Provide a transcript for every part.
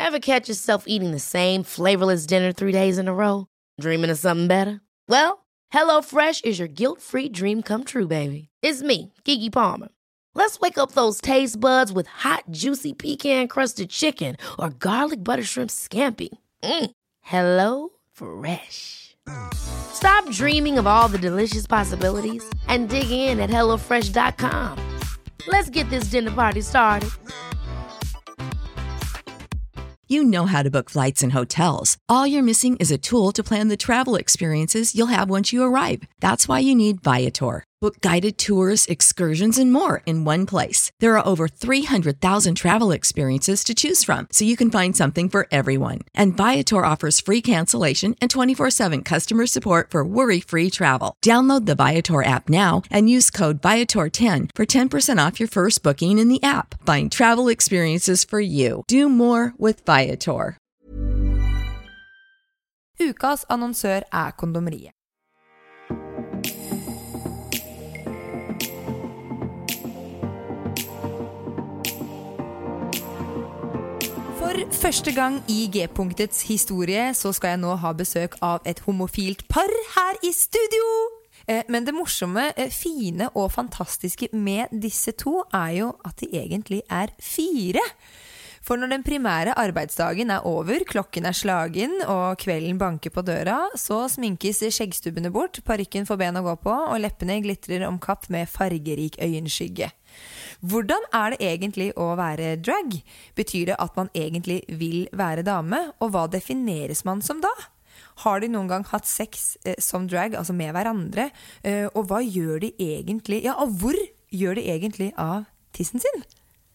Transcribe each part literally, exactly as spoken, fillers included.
Ever catch yourself eating the same flavorless dinner three days in a row? Dreaming of something better? Well, HelloFresh is your guilt-free dream come true, baby. It's me, Keke Palmer. Let's wake up those taste buds with hot, juicy pecan-crusted chicken or garlic butter shrimp scampi. Mm. Hello Fresh. Stop dreaming of all the delicious possibilities and dig in at hello fresh dot com. Let's get this dinner party started. You know how to book flights and hotels. All you're missing is a tool to plan the travel experiences you'll have once you arrive. That's why you need Viator. Book guided tours, excursions, and more in one place. There are over three hundred thousand travel experiences to choose from, so you can find something for everyone. And Viator offers free cancellation and twenty-four seven customer support for worry-free travel. Download the Viator app now and use code Viator ten for ten percent off your first booking in the app. Find travel experiences for you. Do more with Viator. Ukas annonsør er Kondomeriet. For første gang i G-punktets historie så skal jeg nå ha besøk av et homofilt par her i studio. Men det morsomme, fine og fantastiske med disse to er jo at de egentlig er fire. For når den primære arbeidsdagen er over, klokken er slagen og kvelden banker på døra, så sminkes skjeggstubbene bort, parykken får ben å gå på og leppene glitrer om kapp med fargerik øyenskygge. Hvordan er det egentlig å være drag? Betyr det at man egentlig vil være dame? Og hva defineres man som da? Har de noen gang hatt sex eh, som drag, altså med hverandre? Eh, og hva gjør de egentlig? Ja, og hvor gjør de egentlig av tissen sin?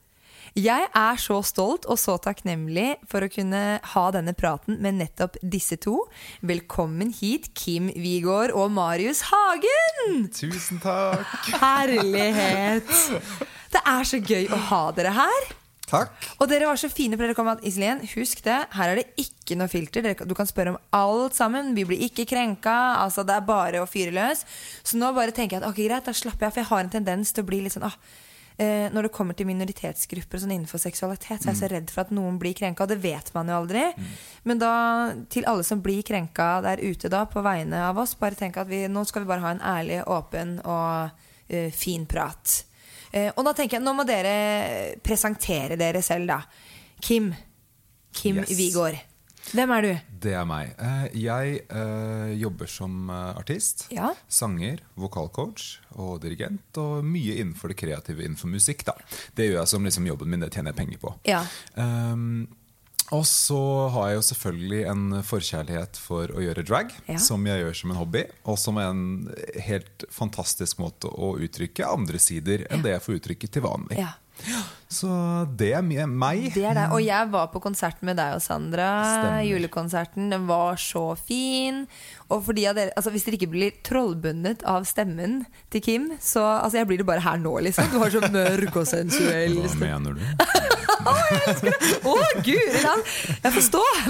Jeg er så stolt og så takknemlig for å kunne ha denne praten med nettopp disse to. Velkommen hit, Kim Vigård og Marius Hagen! Tusen takk! Herlighet! Det er så gøy å ha dere her. Takk. Og dere var så fine for dere kom at Iselin, husk det, her er det ikke noe filter. Du kan spørre om alt sammen, vi blir ikke krenka, altså det er bare å fyre løs. Så nå bare tenker jeg at ok, greit, da slapper jeg, for jeg har en tendens til å bli litt sånn, ah, Eh, når det kommer til minoritetsgrupper sånn innenfor seksualitet, så er jeg så redd for at noen blir krenka, og det vet man jo aldri. Mm. Men da, til alle som blir krenka der ute da, på vegne av oss, bare tenk at vi, nå skal vi bare ha en ærlig, åpen og uh, fin prat. Uh, og da tenker jeg, nå må dere presentere dere selv da. Kim, Kim yes. Vigård. Hvem er du? Det er meg. Jeg uh, jobber som artist, ja. sanger, vokalcoach og dirigent, og mye innenfor det kreative, innenfor musikk da. Det gjør jeg som liksom jobben min, det tjener jeg penger på. Ja. Um, og så har jeg jo selvfølgelig en forkjærlighet for å gjøre drag, ja. som jeg gjør som en hobby, og som er en helt fantastisk måte å uttrykke andre sider enn ja. det jeg får uttrykke til vanlig. Ja. Så det er meg. Det er det. Og jeg var på konserten med deg og Sandra. Stemmer. Julekonserten, den var så fin. Og fordi av dere, altså hvis dere ikke blir trollbundet av stemmen til Kim, så altså jeg blir det bare her nå liksom. Du har så mørk og sensuell. Hva mener du? Å, jeg elsker det. Å, Gud, jeg forstår.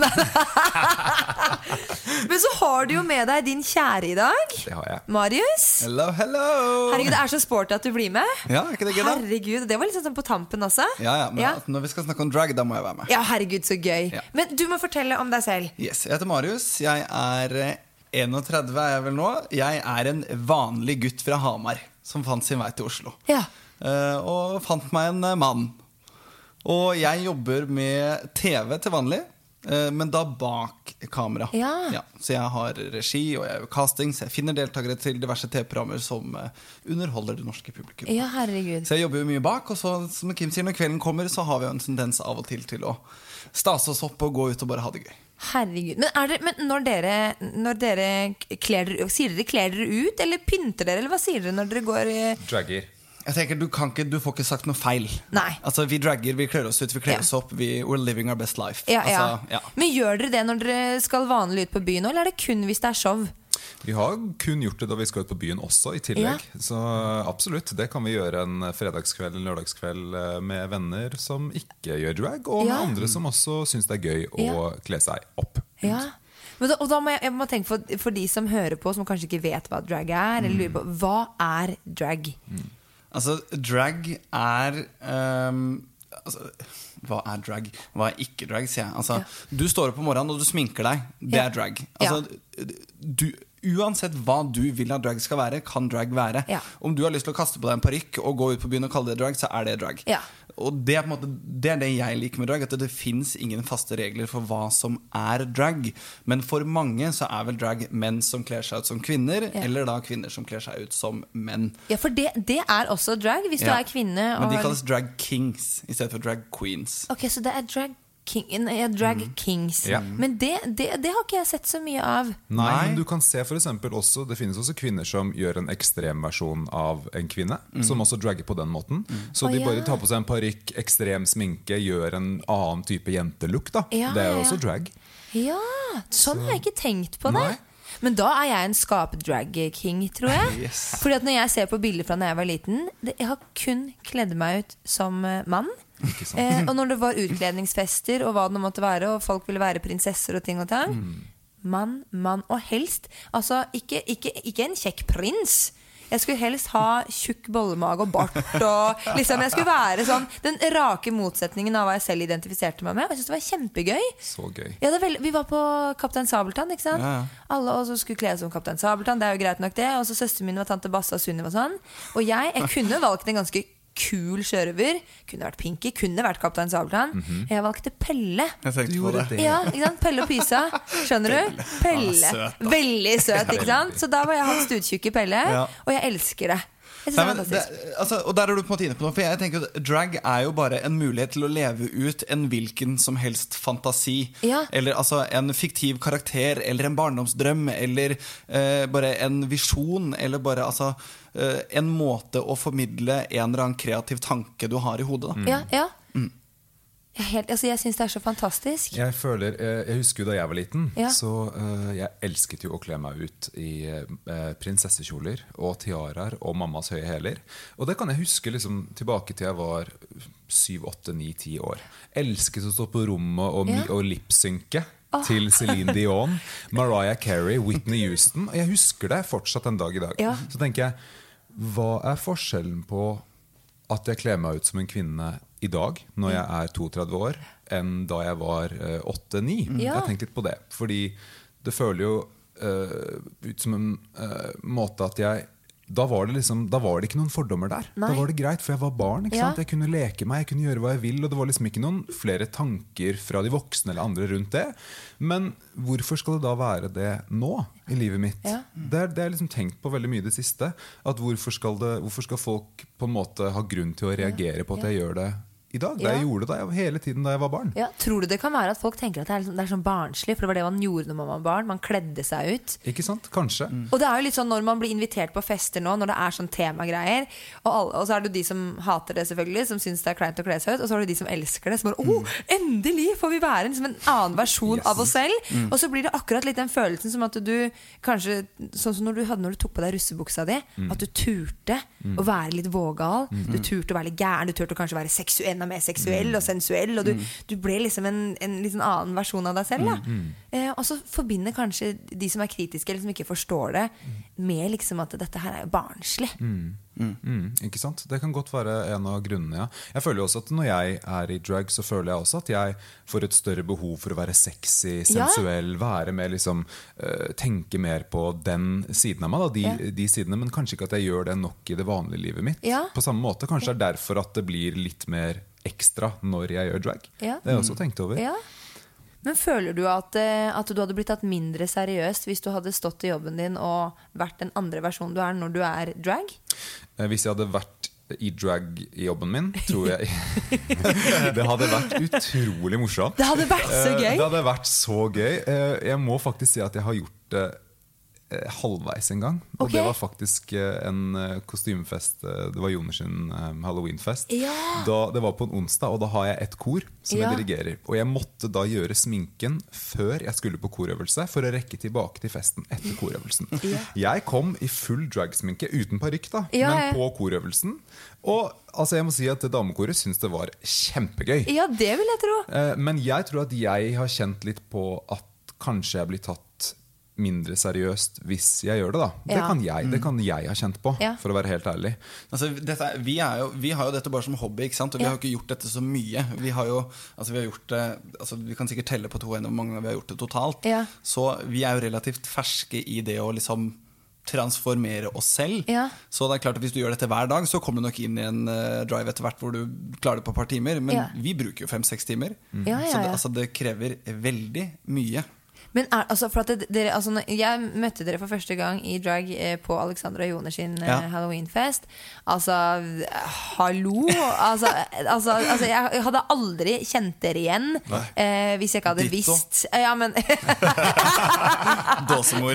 Men så har du jo med deg din kjære i dag. Det har jeg. Marius. Hello, hello. Herregud, det er så sporty at du blir med. Ja, er ikke det gøy da? Herregud, det var litt sånn på tampen også. Ja, ja, men ja. Når vi skal snakke om drag, da må jeg være med. Ja, herregud, så gøy. Ja. Men du må fortelle om deg selv. Yes, jeg heter Marius. Jeg er enogtredve er jeg vel nå. Jeg er en vanlig gutt fra Hamar som fant sin vei til Oslo. Ja. uh, Og fant meg en mann. Og jeg jobber med T V til vanlig, uh, men da bak kamera. Ja. Ja, så jeg har regi og jeg gjør casting, så jeg finner deltakere til diverse T V-programmer som uh, underholder det norske publikum. Ja, herregud. Så jeg jobber jo mye bak, og så, som Kim sier, når kvelden kommer, så har vi jo en tendens av og til til å stase oss opp og gå ut og bare ha det gøy. Herregud, men, er det, men når dere, når dere kler dere, sier dere kler dere ut, eller pynter dere, eller hva sier dere når dere går i... Dragger. Jeg tenker, du, kan ikke, du får ikke sagt noe feil. Nei. Altså, vi dragger, vi kler oss ut, vi kler ja. oss opp, vi, we're living our best life. Ja, ja. Altså, ja. Men gjør dere det når dere skal vanlig ut på byen, eller er det kun hvis det er show? Vi har kun gjort det da vi skal ut på byen også i tillegg. Ja. Så absolutt, det kan vi gjøre en fredagskveld, en lørdagskveld med venner som ikke gjør drag, og ja. andre som også synes det er gøy å ja. kle seg opp. Ja. Men da, og da må jeg, jeg må tenke for, for de som hører på, som kanskje ikke vet hva drag er, eller lurer på, hva er drag? Mm. Altså, drag er um, altså, hva er drag? Hva er ikke drag, sier jeg. Altså, ja. Du står opp om morgenen og du sminker deg. Det er drag. Altså, ja. du, uansett hva du vil at drag skal være, kan drag være. Ja. Om du har lyst til å kaste på deg en parykk og gå ut på byen og kalle det drag, så er det drag. Ja. Og det er, på en måte, det er det jeg liker med drag, at det, det finnes ingen faste regler for hva som er drag. Men for mange så er vel drag menn som kler seg ut som kvinner, ja. Eller da kvinner som kler seg ut som menn. Ja, for det, det er også drag hvis ja. Du er kvinne. Men de kalles drag kings i stedet for drag queens. Ok, så det er drag King, ja, drag mm. kings ja. Men det, det, det har ikke jeg sett så mye av. Nei, men du kan se for eksempel også, det finnes også kvinner som gjør en ekstrem versjon av en kvinne, mm. som også dragger på den måten. mm. Så oh, de bare tar på seg en parykk, ekstrem sminke, gjør en annen type jentelook da. Ja, det er jo ja. Også drag. Ja, sånn så. Har jeg ikke tenkt på det. Nei. Men da er jeg en skap-drag-king, tror jeg. Yes. Fordi at når jeg ser på bilder fra da jeg var liten, det, jeg har kun kledd meg ut som mann. Eh, og når det var utkledningsfester og hva det måtte være, og folk ville være prinsesser og ting og tang, mm. mann, mann og helst altså ikke, ikke, ikke en kjekk prins. Jeg skulle helst ha tjukk bollemage og bart og liksom, jeg skulle være sånn den rake motsetningen av hva jeg selv identifiserte meg med. Og jeg synes det var kjempegøy. Så gøy. Ja, det veld... Vi var på Kaptein Sabeltann, ikke sant? Ja. Alle også skulle kle som Kaptein Sabeltann. Det er jo greit nok det. Og så søsteren min var tante Basse og Sunniva og sånn. Og jeg, jeg kunne valgt en ganske kul sjørøver. Kunne vært Pinky, kunne vært Kaptein Sabeltann. Mm-hmm. Jeg valgte Pelle. Jeg tenkte på det. Ja, ikke sant? Pelle og Pysa. Skjønner du? Pelle. Ah, søt, veldig søt, ikke sant? Så da var jeg han stuttjukke Pelle, ja. Og jeg elsker det. Nei, men det, altså, og der er du på en måte inne på noe. For jeg tenker at drag er jo bare en mulighet til å leve ut en hvilken som helst fantasi, ja. Eller altså en fiktiv karakter, eller en barndomsdrøm, eller eh, bare en visjon, eller bare altså eh, en måte å formidle en eller annen kreativ tanke du har i hodet da. Mm. Ja, ja. Mm. Helt, altså jeg synes det er så fantastisk. Jeg føler, jeg husker jo da jeg var liten, ja. Så uh, jeg elsket jo å kle meg ut i uh, prinsessekjoler og tiaraer og mammas høye hæler. Og det kan jeg huske liksom, tilbake til jeg var syv, åtte, ni, ti år. Elsket å stå på rommet og, ja. Og lipsynke oh. Til Celine Dion, Mariah Carey, Whitney Houston. Og jeg husker det fortsatt en dag i dag. Ja. Så tenker jeg, hva er forskjellen på at jeg kler meg ut som en kvinne i dag, når jeg er trettito år, enn da jeg var åtte ni. Uh, ja. Jeg har tenkt litt på det. Fordi det føler jo uh, ut som en uh, måte at jeg da var, det liksom, da var det ikke noen fordommer der. Nei. Da var det greit, for jeg var barn, ikke sant? Ja. Jeg kunne leke meg, jeg kunne gjøre hva jeg vil, og det var liksom ikke noen flere tanker fra de voksne eller andre rundt det. Men hvorfor skal det da være det nå i livet mitt? Ja. Det er det jeg liksom tenkt på veldig mye det siste. At hvorfor skal, det, hvorfor skal folk på en måte ha grunn til å reagere på at jeg gjør det i dag, det jeg gjorde det da, hele tiden da jeg var barn. Ja, tror du det kan være at folk tenker at det er, liksom, det er sånn barnslig, for det var det man gjorde når man var barn, man kledde seg ut. Ikke sant? Kanskje. Mm. Og det er jo litt sånn når man blir invitert på fester nå, når det er sånn temagreier, og, alle, og så er det de som hater det selvfølgelig, som synes det er kleint å kle seg ut, og så er det de som elsker det, som bare, åh, endelig får vi være liksom en annen versjon yes. av oss selv. Mm. Og så blir det akkurat litt den følelsen som at du, kanskje, sånn som når du hadde når du tok på deg russebuksa di, mm. at du turte mm. å være litt vågal, mm. du turte å være litt gæren, du turte å kanskje være seksuell, enda mer seksuell, og sensuell, og du, mm. du ble liksom en, en liksom annen versjon av deg selv da. Mm. Eh, og så forbinder kanskje de som er kritiske eller som ikke forstår det med liksom at dette her er jo barnslig. Mm. Mm. Mm. Ikke sant? Det kan godt være en av grunnene, ja. Jeg føler jo også at når jeg er i drag, så føler jeg også at jeg får et større behov for å være sexy, sensuell, ja. Være med liksom, uh, tenke mer på den siden av meg da, de, ja. De sidene, men kanskje ikke at jeg gjør det nok i det vanlige livet mitt. Ja. På samme måte, kanskje det er derfor at det blir litt mer ekstra når jeg gjør drag. Ja. Det har jeg også tenkt over. Ja. Men føler du at, at du hadde blitt tatt mindre seriøst hvis du hadde stått i jobben din og vært den andre versjonen du er når du er drag? Hvis jeg hadde vært i drag i jobben min, tror jeg det hadde vært utrolig morsomt. Det hadde vært så gøy. Det hadde vært så gøy. Jeg må faktisk si at jeg har gjort det halvveis en gang. Og okay. Det var faktisk en kostymefest. Det var Joners sin Halloweenfest. Ja. Da, det var på en onsdag, og da har jeg et kor som ja. Jeg dirigerer. Og jeg måtte da gjøre sminken før jeg skulle på korøvelse, for å rekke tilbake til festen etter korøvelsen. Ja. Jeg kom i full dragsminke, uten parykk da, ja, men på korøvelsen. Og altså, jeg må si at damekoret synes det var kjempegøy. Ja, det vil jeg tro. Men jeg tror at jeg har kjent litt på at kanskje jeg blir tatt mindre seriøst hvis jeg gjør det da. Det, ja. kan, jeg, det kan jeg ha kjent på, ja. for å være helt ærlig. Altså, dette, vi, er jo, vi har jo dette bare som hobby, ikke sant? Og vi ja. har jo ikke gjort dette så mye. Vi har jo, altså vi har gjort det, altså vi kan sikkert telle på to ender hvor mange ganger vi har gjort det totalt. Ja. Så vi er jo relativt ferske i det å liksom transformere oss selv. Ja. Så det er klart at hvis du gjør dette hver dag, så kommer du nok inn i en uh, drive etter hvert hvor du klarer det på et par timer. Men ja. vi bruker jo fem-seks timer. Mm. Ja, ja, ja. Så det, altså, det krever veldig mye. Men er, altså, for at dere, altså, jeg møtte dere for første gang i drag eh, på Alexandra Joner sin ja. eh, Halloweenfest. Altså, hallo altså, altså, altså, jeg hadde aldri kjent dere igjen eh, hvis jeg ikke hadde Ditto. visst Ja, men Dåsemor.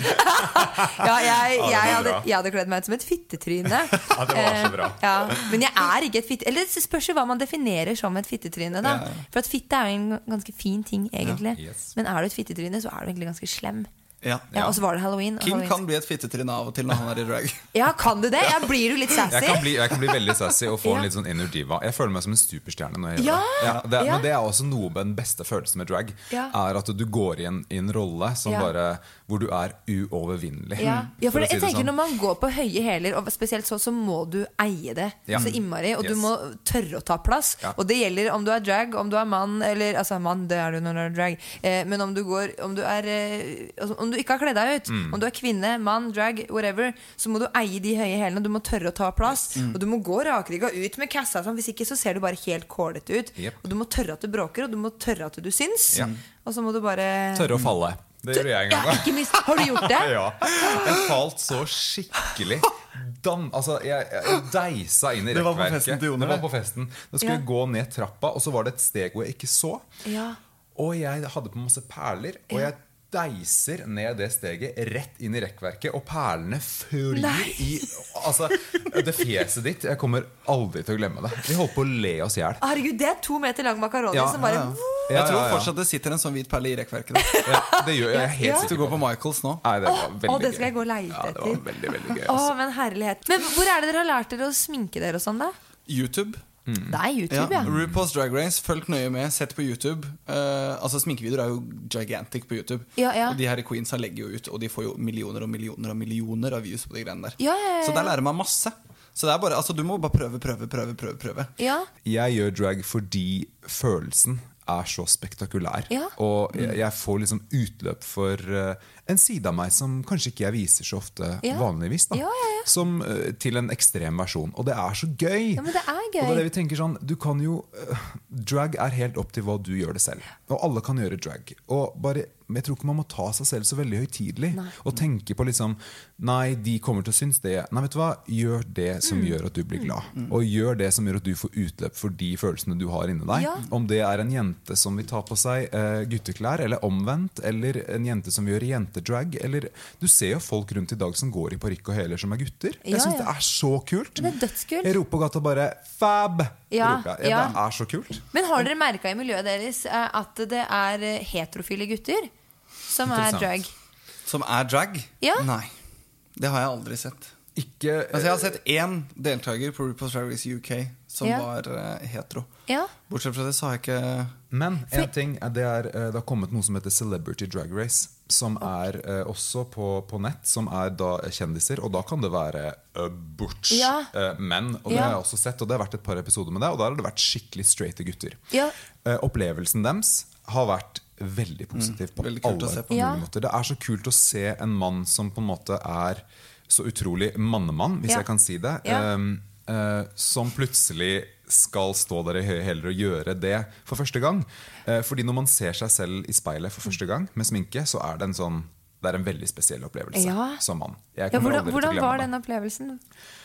Ja, jeg, jeg, hadde, jeg hadde kledd meg ut som et fittetryne. Ja, det var så bra. eh, ja, Men jeg er ikke et fitte Eller det spørs jo hva man definerer som et fittetryne da. Ja. For at fitte er jo en ganske fin ting egentlig, ja. yes. Men er du et fittetryne, så er du egentlig ganske slem. Ja, ja. Ja, og så var det Halloween. Kim Halloween. kan bli et fittetryne av og til når han er i drag. Ja, kan du det? Jeg blir du litt sassy? Jeg kan bli, jeg kan bli veldig sassy og få ja. en litt sånn inner diva. Jeg føler meg som en superstjerne når jeg ja. gjør det. Ja, det er, ja. Men det er også noe med den beste følelsen med drag, ja. er at du går i en, i en rolle som ja. bare, hvor du er uovervinnelig. Ja, ja for, for det, jeg si tenker sånn. Når man går på høye hæler, og spesielt så, så må du eie det ja. så innmari, og yes. du må tørre å ta plass. Ja. Og det gjelder om du er drag, om du er mann, eller altså mann, det er du når du er drag, eh, men om du går, om du er, eh, om du ikke har kledd deg ut, Mm. om du er kvinne, mann, drag, whatever, så må du eie de høye hælene. Du må tørre å ta plass mm. og du må gå rakrygga ut med kassa sånn. Hvis ikke så ser du bare helt kålete ut yep. Og du må tørre at du bråker, og du må tørre at du syns ja. Og så må du bare tørre å falle. Det gjorde jeg en gang ja, ikke minst. Har du gjort det? Ja, jeg falt så skikkelig Dan, altså jeg, jeg deisa inn i rekkverket. Det var på festen til Joner. Det var på festen. Da skulle ja. jeg gå ned trappa, og så var det et steg hvor jeg ikke så ja. Og jeg hadde på masse perler, og jeg deiser ned det steget rett inn i rekkverket, og perlene flyr i altså, det fjeset ditt. Jeg kommer aldri til å glemme det. Vi holdt på å le oss ihjel. Herregud, det er to meter lang makaroni ja, som bare ja, ja. Jeg tror fortsatt det sitter en sånn hvit perle i rekkverket. Ja, det gjør jeg helt sikkert. Du går på Michaels nå. Nei, det var veldig Åh, det skal jeg gå og leite etter. Ja, det var veldig, veldig gøy altså. Åh, men herlighet. Men hvor er det dere har lært dere å sminke dere og sånn da? YouTube. Mm. Det er YouTube, ja, ja. RuPaul's Drag Race, følg nøye med, sett på YouTube. uh, Altså Sminkevideoer er jo gigantic på YouTube, ja, ja. Og de her i Queensa legger jo ut, og de får jo millioner og millioner og millioner av views på de greiene der ja, ja, ja. Så der lærer man masse. Så det er bare, altså du må bare prøve, prøve, prøve, prøve, prøve. Ja. Jeg gjør drag fordi følelsen er så spektakulær ja. Og jeg, jeg får liksom utløp for uh, en side av meg som kanskje ikke jeg viser så ofte ja. vanligvis da. Ja, ja, ja. Som uh, til en ekstrem versjon. Og det er så gøy, ja, men det er gøy. Og det er det vi tenker sånn, du kan jo uh, drag er helt opp til hva du gjør det selv. Og alle kan gjøre drag. Og bare, jeg tror ikke man må ta seg selv så veldig høytidelig og tenke på liksom, nei, de kommer til å synes det. Nei, vet du hva? Gjør det som mm. gjør at du blir glad. Mm. Og gjør det som gjør at du får utløp for de følelsene du har inni deg. Ja. Om det er en jente som vil ta på seg uh, gutteklær, eller omvendt, eller en jente som gjør jentedrag, eller du ser jo folk rundt i dag som går i parykk og hæler som er gutter. Jeg ja, synes ja. det er så kult. Det er dødskult. Jeg roper på gata bare fab! Ja, ja. Ja. Det er så kult. Men har dere merket i miljøet deres at det er heterofile gutter som er drag? Som er drag? Ja. Nei, det har jeg aldri sett. Ikke, altså, jeg har sett én deltaker på RuPaul's Drag Race U K som ja. var uh, hetero. Ja. Bortsett fra det så har jeg ikke. Men en ting er, det, er, det har kommet noe som heter Celebrity Drag Race, som er uh, også på, på nett, som er da kjendiser, og da kan det være uh, butch ja. uh, menn, og det ja. har jeg også sett, og det har vært et par episoder med det, og da har det vært skikkelig straighte gutter. Ja. Uh, opplevelsen deres har vært veldig positiv på mm, alle på ja. måter. Det er så kult å se en mann som på en måte er så utrolig mannemann, hvis ja. jeg kan si det, ja. um, uh, som plutselig skal stå der i høye hæler og gjøre det for første gang. Uh, fordi når man ser seg selv i speilet for første gang med sminke, så er det en sånn, det er en veldig spesiell opplevelse ja. som mann. Ja, hvordan hvordan var den opplevelsen?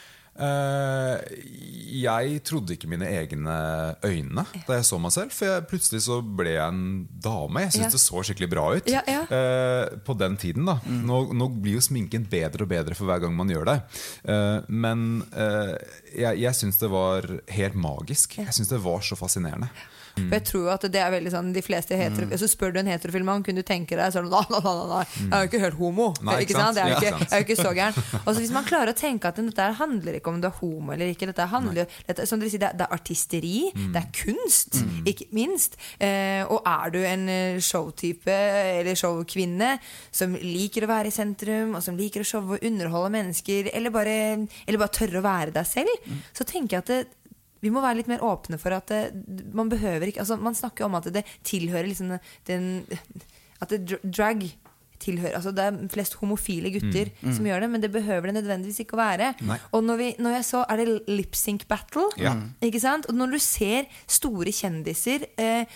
Uh, jeg trodde ikke mine egne øyne da jeg så meg selv, for jeg, plutselig så ble jeg en dame. Jeg synes ja. det så skikkelig bra ut ja, ja. Uh, på den tiden da. Mm. Nå, nå blir jo sminken bedre og bedre for hver gang man gjør det, uh, men uh, jeg, jeg synes det var helt magisk. Jeg synes det var så fascinerende. For jeg tror at det er veldig sånn, de fleste hetero, mm. så spør du en heterofil mann, kunne du tenke deg sånn, nei, nei, nei, nei, jeg er jo ikke helt homo, nei, ikke, ikke sant? Det er jo ikke, jeg er jo ikke så gæren. Og så hvis man klarer å tenke at dette handler ikke om du er homo eller ikke, dette handler, dette, som dere sier, det er, det er artisteri, mm. det er kunst, mm. ikke minst, eh, og er du en showtype eller showkvinne som liker å være i sentrum, og som liker å showe og underholde mennesker, eller bare, eller bare tørre å være deg selv, mm. så tenker jeg at det, vi må være litt mer åpne for at det, man behøver ikke, altså man snakker om at det tilhører liksom den, at det drag tilhører, altså det er flest homofile gutter mm, mm. som gjør det, men det behøver det nødvendigvis ikke å være. Nei. Og når, vi, når jeg så, er det lip sync battle, ja. Ikke sant? Og når du ser store kjendiser, eh,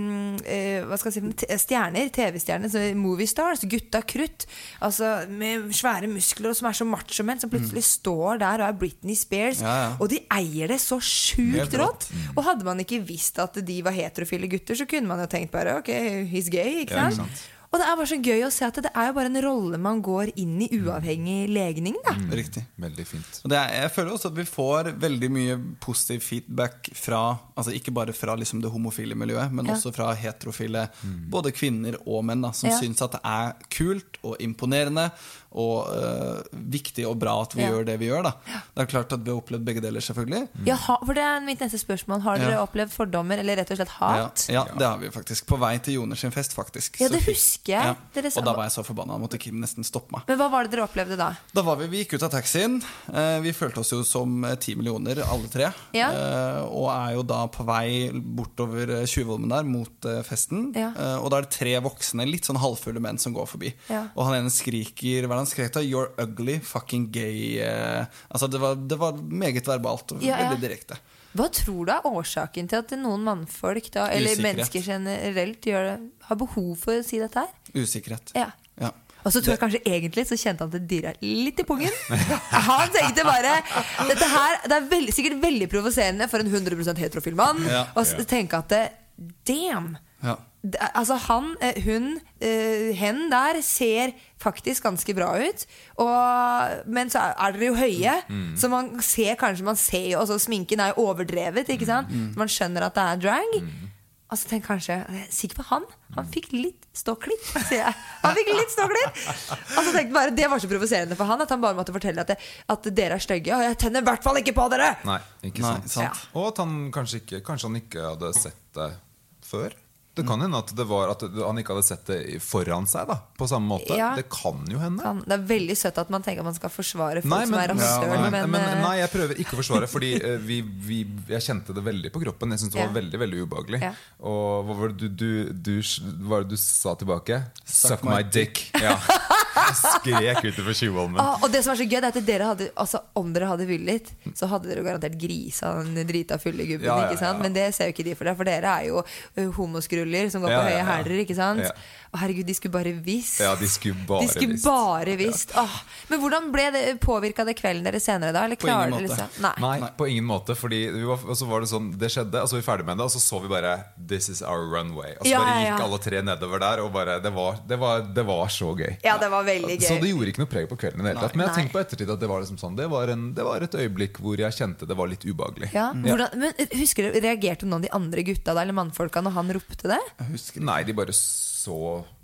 eh, hva skal jeg si, stjerner, tv-stjerner, movie stars, gutta krutt, altså med svære muskler, og som er så macho-menn, som plutselig mm. står der og er Britney Spears, ja, ja. Og de eier det så sjukt rått. Mm. Og hadde man ikke visst at de var heterofile gutter, så kunne man jo tenkt bare, ok, he's gay, ikke sant? Ja, ikke sant? Og det er bare så gøy å se at det er jo bare en rolle man går inn i uavhengig legning da. Mm. Riktig. Veldig fint. Og det er, jeg føler også at vi får veldig mye positiv feedback fra, altså ikke bare fra liksom det homofile miljøet, men ja. Også fra heterofile, mm. både kvinner og menn da, som ja. Synes at det er kult og imponerende og uh, viktig og bra at vi ja. Gjør det vi gjør da. Det er klart at vi har opplevd begge deler selvfølgelig. Ja, for det er mitt neste spørsmål. Har dere ja. Opplevd fordommer eller rett og slett hat? Ja, ja, det har vi faktisk. På vei til Joner sin fest faktisk. Ja, det husker jeg. Ja. Og da var jeg så forbannet, måtte Kim nesten stoppe meg. Men hva var det dere opplevde da? Da var vi, vi gikk ut av taxien. Uh, vi følte oss jo som ti millioner, alle tre. Ja. Uh, og er jo da på vei bortover Tjuvholmen der, mot uh, festen. Ja. Uh, og da er det tre voksne, litt sånn halvfulle menn som går forbi. Ja. Og han ene skriker, hva er det han skrek da? You're ugly, fucking gay. Uh, altså det var, det var meget verbalt og ja, ja. Veldig direkte. Hva tror du er årsaken til at noen mannfolk da, eller Usikkerhet. Mennesker generelt gjør det, har behov for å si dette her? Usikkerhet. Ja. Ja. Og så tror jeg kanskje egentlig så kjente han at det dirret litt i pungen. Han tenkte bare dette her, det er veldig, sikkert veldig provoserende for en hundre prosent heterofil mann ja. Og ja. Tenke at det, damn ja. Altså han, hun, hen der ser faktisk ganske bra ut og, men så er dere jo høye mm. så man ser kanskje, man ser jo altså, sminken er jo overdrevet, ikke sant? Mm. Så man skjønner at det er drag mm. Altså tenk kanskje, jeg er sikker på han Han fikk litt ståklitt sier jeg. Han fikk litt ståklitt Altså tenk bare, det var så provoserende for han at han bare måtte fortelle at, det, at dere er stygge og jeg tenner i hvert fall ikke på dere. Nei, ikke sant, Nei, sant. Ja. Og at han kanskje ikke Kanskje han ikke hadde sett det før. Det kan hende at, det var, at han ikke hadde sett det foran seg da, på samme måte. Ja. Det kan jo hende kan. Det er veldig søtt at man tenker at man skal forsvare folk nei, men, som er rasshøl ja, men, men, nei, jeg prøver ikke å forsvare fordi uh, vi, vi, jeg kjente det veldig på kroppen. Jeg synes det var ja. Veldig, veldig ubehagelig ja. Og hva var det du, du, du, hva var det du sa tilbake? Suck, Suck my dick, dick. Ja. Skrek ut for Tjuvholmen ah, Og det som er så gøy er at dere hadde, altså, om dere hadde villet så hadde dere garantert grisa den drita fulle gubben ja, ja, ja. Ikke sant? Men det ser jo ikke de for deg for dere er jo uh, homoskruller som går ja, på høye ja, ja. Herrer, ikke sant? Ja. Å herregud, de skulle bare visst Ja, de skulle bare de skulle visst, bare visst. Ja. Åh, Men hvordan ble det påvirket det kvelden dere senere da? Eller på ingen måte liksom? Nei. Nei, på ingen måte fordi vi var, og så var det sånn, det skjedde Og så var vi ferdig med det, og så så vi bare This is our runway Og så ja, bare gikk ja, ja. Alle tre nedover der Og bare, det var, det, var, det var så gøy Ja, det var veldig gøy Så det gjorde ikke noe preg på kvelden i det hele tatt Men jeg har tenkt på ettertid at det var liksom sånn det var, en, det var et øyeblikk hvor jeg kjente det var litt ubehagelig ja. Hvordan, men husker du, reagerte noen av de andre gutta da, eller mannfolka når han ropte det? Nei, de bare så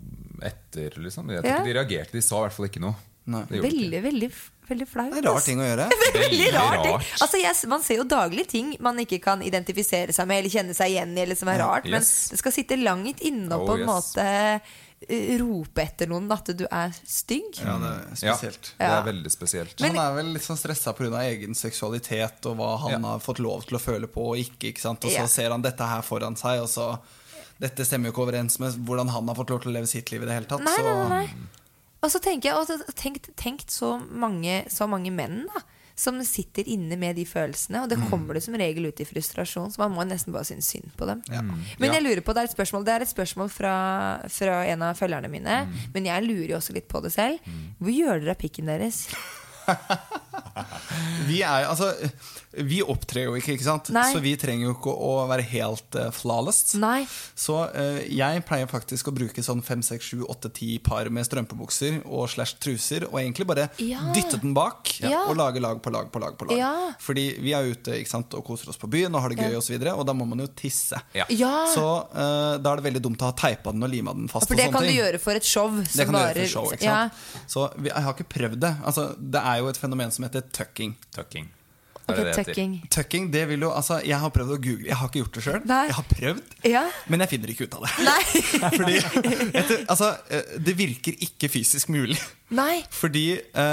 etter liksom. Jeg tror ja. Ikke de reagerte, de sa i hvert fall ikke noe Veldig, veldig, veldig flaut Det er rar ting å gjøre Veldig, veldig rar ting altså, yes, man ser jo daglig ting man ikke kan identifisere seg med eller kjenne seg igjen i eller som er ja. Rart, yes. Men det skal sitte langt inne og oh, på en yes. måte rope etter noen at du er stygg Ja, det er spesielt ja, det er veldig spesielt Men, han er vel litt sånn stresset på grunn av egen seksualitet og hva han ja. Har fått lov til å føle på og ikke, ikke sant? Og så ja. Ser han dette her foran seg og så dette stemmer jo ikke overens med hvordan han har fått lov til å leve sitt liv i det hele tatt Nei, nei, nei, nei. Og så tenker jeg også, tenkt, tenkt så, mange, så mange menn da som sitter inne med de følelsene og det kommer det som regel ut i frustrasjon så man må nesten bare synes synd på dem ja. Men jeg lurer på, det er et spørsmål Det er et spørsmål fra, fra en av følgerne mine mm. Men jeg lurer jo også litt på det selv Hvor gjør dere av pikken deres? Vi er altså vi opptrer jo ikke, ikke sant? Nei. Så vi trenger jo ikke å være helt uh, flawless. Nei. Så uh, jeg pleier faktisk å bruke sånn fem, seks, sju, åtte, ti par med strømpebukser og slash truser, og egentlig bare ja. dytte den bak ja. og lage lag på lag på lag på lag. Ja. Fordi vi er ute, ikke sant, og koser oss på byen og har det gøy, ja. og så videre, og da må man jo tisse. Ja. Ja. Så uh, da er det veldig dumt å ha teipa den og lima den fast. For det og kan ting. du gjøre for et show. Det kan du gjøre for et show, ikke sant? Ja. Så vi, jeg har ikke prøvd det. Altså, det er jo et fenomen som heter tucking. Tucking. Ok, det det tucking. Tucking, det vil jo, altså, jeg har prøvd å google. Jeg har ikke gjort det selv. Nei. Jeg har prøvd, Ja. men jeg finner ikke ut av det. Nei. Fordi etter, altså, det virker ikke fysisk mulig. Nei. Fordi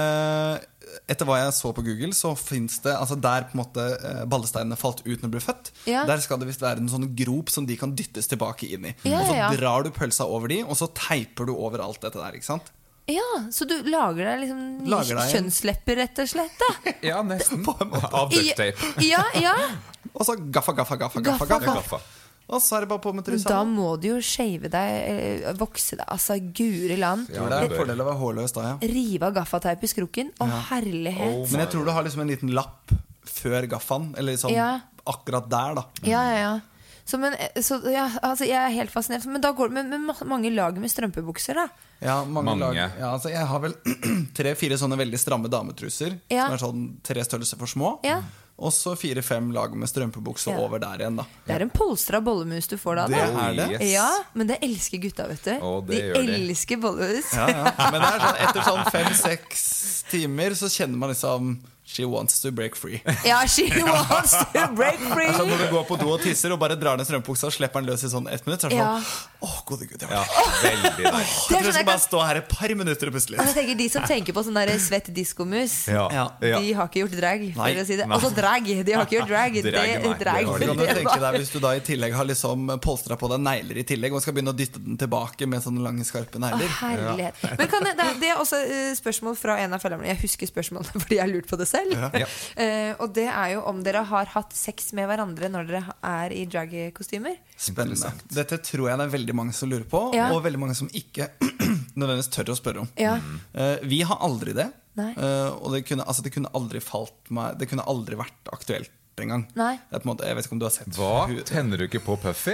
eh, etter hva jeg så på Google, så finnes det altså der på en måte eh, ballesteinene falt ut når de ble født. Ja. Der skal det visst være en sånn grop som de kan dyttes tilbake inn i. Ja, Og så ja. drar du pølsa over de, og så teiper du over alt dette der, ikke sant? Ja, så du lager deg liksom nye Lager deg en- kjønnslepper, rett og slett, da. Ja, nesten. På en måte. Av ducktape. Ja, ja. Og så gaffa, gaffa, gaffa, gaffa, Gaffa, gaffa. Gaffa. Og så er det bare på med Men trusa. da må du jo shave deg, eh, vokse deg. Altså, guri land. Ja, Det er en bør. fordel å være hårløs da, ja. Rive av gaffateip i skrukken. Å, herlighet. Oh. Men jeg tror du har liksom en liten lapp før gaffaen. Eller sånn Ja. akkurat der, da. Ja, ja, ja. Så, men, så, ja, altså, jeg er helt fascinert. Men da går det med, med ma- mange lag med strømpebukser, da. Ja, mange, Mange. lag. Ja, altså, jeg har vel tre-fire sånne veldig stramme dametruser. Ja. Som er sånn tre størrelser for små. Ja. Og så fire-fem lag med strømpebukse Ja. over der igjen, da. Det er en polstra bollemus du får da. Det da. er det. Oh, yes. Ja, men det elsker gutta, vet du. Å, det de gjør de. elsker bollemus. Ja, ja. Men det er sånn, etter sånn fem-seks timer så kjenner man liksom She wants to break free. Ja, she wants to break free. Så når du går på do og tisser og bare drar ned strømpebuksa og slipper den løs i sånn ett minutt, så er det Ja. sånn Åh, gode gud, jeg Ja, var veldig nice. Det er Jeg tror sånn jeg jeg skal kan- bare stå her et par minutter og puste Altså, litt. jeg tenker De som tenker på sånn der svett diskomus, Ja. Ja. Ja. de har ikke gjort drag. For Nei. å si det. Nei. Også drag. De har ikke gjort drag. Drag, det, nei, det drag. har Du de kan jo Det tenke var- deg Hvis du da i tillegg har liksom polstra på deg negler i tillegg og skal begynne å dytte den tilbake med sånne lange, skarpe Å, negler. herlighet. Men kan jeg, det, er- det er også eh, spørsmål fra en av følgerne. Jeg husker spørsmålene fordi jeg har lurt på det selv. Ja. Eh, og det er jo om dere har hatt sex med hverandre når dere er i dragkostymer. Spennende. Dette tror jeg det er veldig mange som lurer på, Ja. og veldig mange som ikke nødvendigvis tør å spørre om. Ja. Eh, vi har aldri det. Nei. Eh, og det kunne, altså, det kunne aldri falt meg Det kunne aldri vært aktuelt engang. Nei. Det er på en måte, jeg vet ikke om du har sett Hva? Hun- Tenner du ikke på Puffy?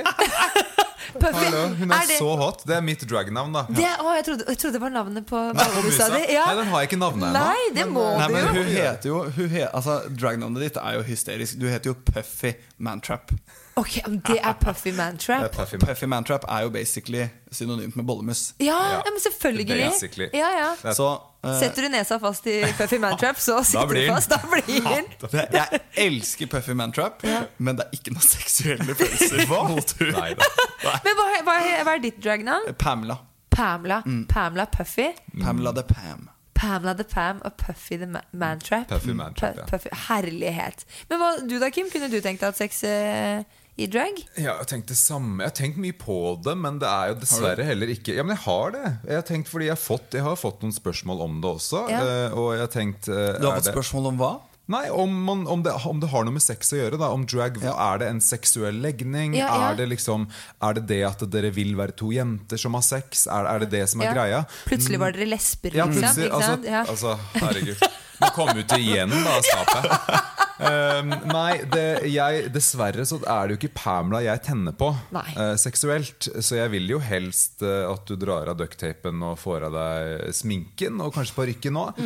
Puffy. Hallo, hun er, Er det- så hot. Det er mitt dragnavn, da. Det, å, jeg, trodde, jeg trodde det var navnet på Nei, på ballebussa bussa. di. Ja. Nei, den har jeg ikke navnet ennå. Nei, det må Nei, du men jo. hun heter jo hun he, altså, Dragnavnet ditt er jo hysterisk. Du heter jo Puffy Mantrap. Ok, men Det er Puffy Det er Mantrap. Puffy. Puffy Mantrap er jo basically synonymt med bollemus. Ja, Ja. ja, men selvfølgelig. Basically. Ja, ja. Det er- Så eh, Setter du nesa fast i Puffy Mantrap, så sitter blir du den. fast. Da blir den. det, jeg elsker Puffy Mantrap, men det er ikke noe seksuelle følelser mot henne. Nei da. Men hva, hva, hva er ditt dragnavn? Pamela. Pamela. Pamela Puffy. Pamela the Pam. Pamela the Pam og Puffy the Ma Mantrap. Puffy Mantrap, Pu- ja. Puffy. Herlighet. Men hva, du da, Kim? Kunne du tenkt deg at sex eh, i drag? Ja, jeg har tenkt det samme. Jeg har tenkt mye på det, men det er jo dessverre heller ikke. Ja, men jeg har det. Jeg har tenkt fordi jeg har fått, jeg har fått noen spørsmål om det også. Ja. eh, Og jeg har tenkt eh, Du har er fått det- spørsmål om hva? Nei, om, man, om, det, om det har noe med sex å gjøre da. Om drag, Ja. er det en seksuell legning? Ja, ja. Er det liksom Er det det at dere vil være to jenter som har sex? Er, er det det som er Ja. greia? Plutselig var dere lesber, Ja, liksom. plutselig, Ikke altså, sant? Ja. altså, herregud. Nå kom ut igjen da, skapet. Um, nei, det, jeg, dessverre så er det jo ikke Pamela jeg tenner på Nei. eh, seksuelt. Så jeg vil jo helst eh, at du drar av ducktapen og får av deg sminken og kanskje parykken òg.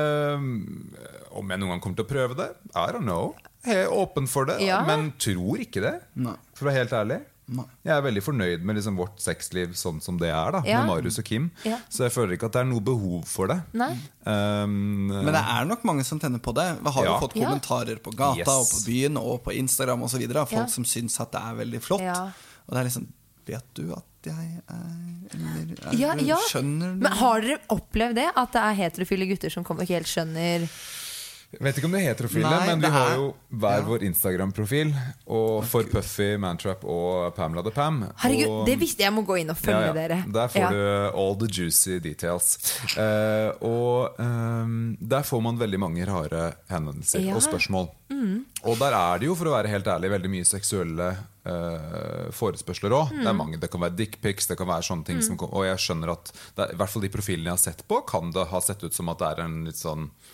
Um, om jeg noen gang kommer til å prøve det? I don't know. Jeg er åpen for det, Ja. men tror ikke det. Nei. For å være helt ærlig. Nei. Jeg er veldig fornøyd med liksom vårt sexliv sånn som det er, da, Ja. med Marius og Kim. Ja. Så jeg føler ikke at det er noe behov for det. Nei. Um, Men det er nok mange som tenner på det. Vi har jo Ja. fått Ja. kommentarer på gata Yes. og på byen og på Instagram og så videre, av folk Ja. som syns at det er veldig flott. Ja. Og det er liksom Vet du at jeg er Eller er, Ja, ja. skjønner du? Men har dere opplevd det? At det er heterofile gutter som kommer ikke helt skjønner Jeg vet ikke om det er heterofile, Nei, men vi det har er- jo hver Ja. vår Instagram-profil. Og for Puffy, Mantrap og Pamela the Pam. Herregud, og, det visste jeg må gå inn og følge Ja, ja. dere. Der får Ja. du all the juicy details. Eh, og ehm, der får man veldig mange rare henvendelser Ja. og spørsmål. Og der er det jo, for å være helt ærlig, veldig mye seksuelle eh, forespørsler òg. Det er mange, det kan være dickpics, det kan være sånne ting som kom, og jeg skjønner at det er, i hvert fall de profilene jeg har sett på, kan det ha sett ut som at det er en litt sånn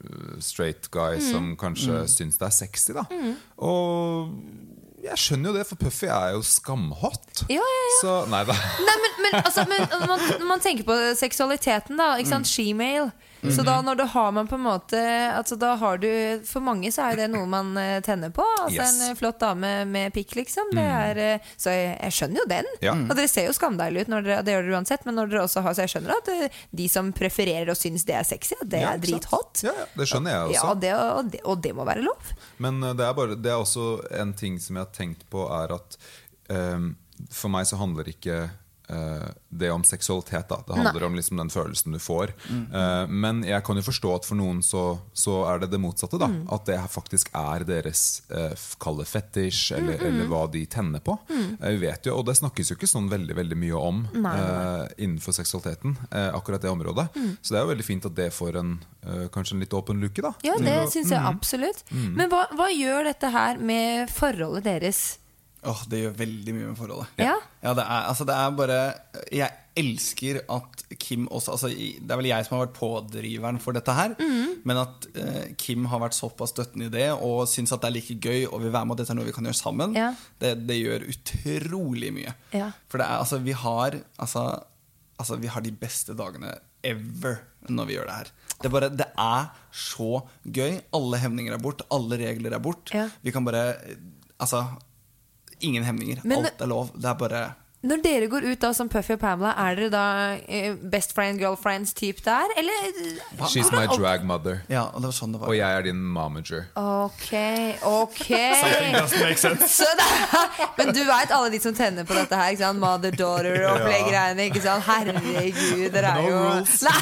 straight guy mm. som kanskje mm. syns det er sexy da. Mm. Og jeg skjønner jo det, for Puffy er jo skamhot. Ja, ja, ja. Så, nei da. Nei, men, men, altså, men man, man tenker på seksualiteten da, ikke sant? Mm. She-mail. Mm-hmm. Så da når du har man på en måte altså da har du, for mange så er det noe man tenner på. Altså yes. En flott dame med pikk liksom det er, så jeg, jeg skjønner jo den ja. Og dere ser jo skamdeilig ut når dere, det gjør dere uansett. Men når dere også har, så jeg skjønner at de som prefererer og synes det er sexy, det ja, er drithot ja, ja, det skjønner jeg også ja, det, og, det, og det må være lov. Men det er, bare, det er også en ting som jeg har tenkt på er at um, for meg så handler ikke Uh, det om seksualitet da. Det handler Nei. Om liksom den følelsen du får mm. uh, Men jeg kan jo forstå at for noen så, så er det det motsatte da. Mm. At det faktisk er deres uh, kalle fetisj eller, mm. eller hva de tenner på mm. uh, vi vet jo, og det snakkes jo ikke sånn veldig, veldig mye om uh, innenfor seksualiteten uh, akkurat det området mm. Så det er jo veldig fint at det får en uh, kanskje en litt åpen luke da. Ja, det synes jeg mm. absolutt mm. Men hva, hva gjør dette her med forholdet deres? Åh, oh, det gjør veldig mye med forholdet. Ja, ja det, er, altså det er bare jeg elsker at Kim også altså, det er vel jeg som har vært pådriveren for dette her mm. Men at uh, Kim har vært såpass støttende i det og synes at det er like gøy og vil være med at dette er noe vi kan gjøre sammen ja. det, det gjør utrolig mye ja. For det er, altså, vi har altså, altså, vi har de beste dagene ever når vi gjør det her det er, bare, det er så gøy alle hemninger er bort, alle regler er bort ja. Vi kan bare altså ingen hemninger, men, alt er lov det er bare når dere går ut da som Puffy og Pamela er dere da eh, best friend, girlfriends type der? Eller? She's my drag mother ja, og, det var sånn det var. Og jeg er din momager Ok, ok Something doesn't make sense da, men du vet alle de som tenner på dette her ikke sant? Mother, daughter og flere greiene ikke sant? Herregud, dere er jo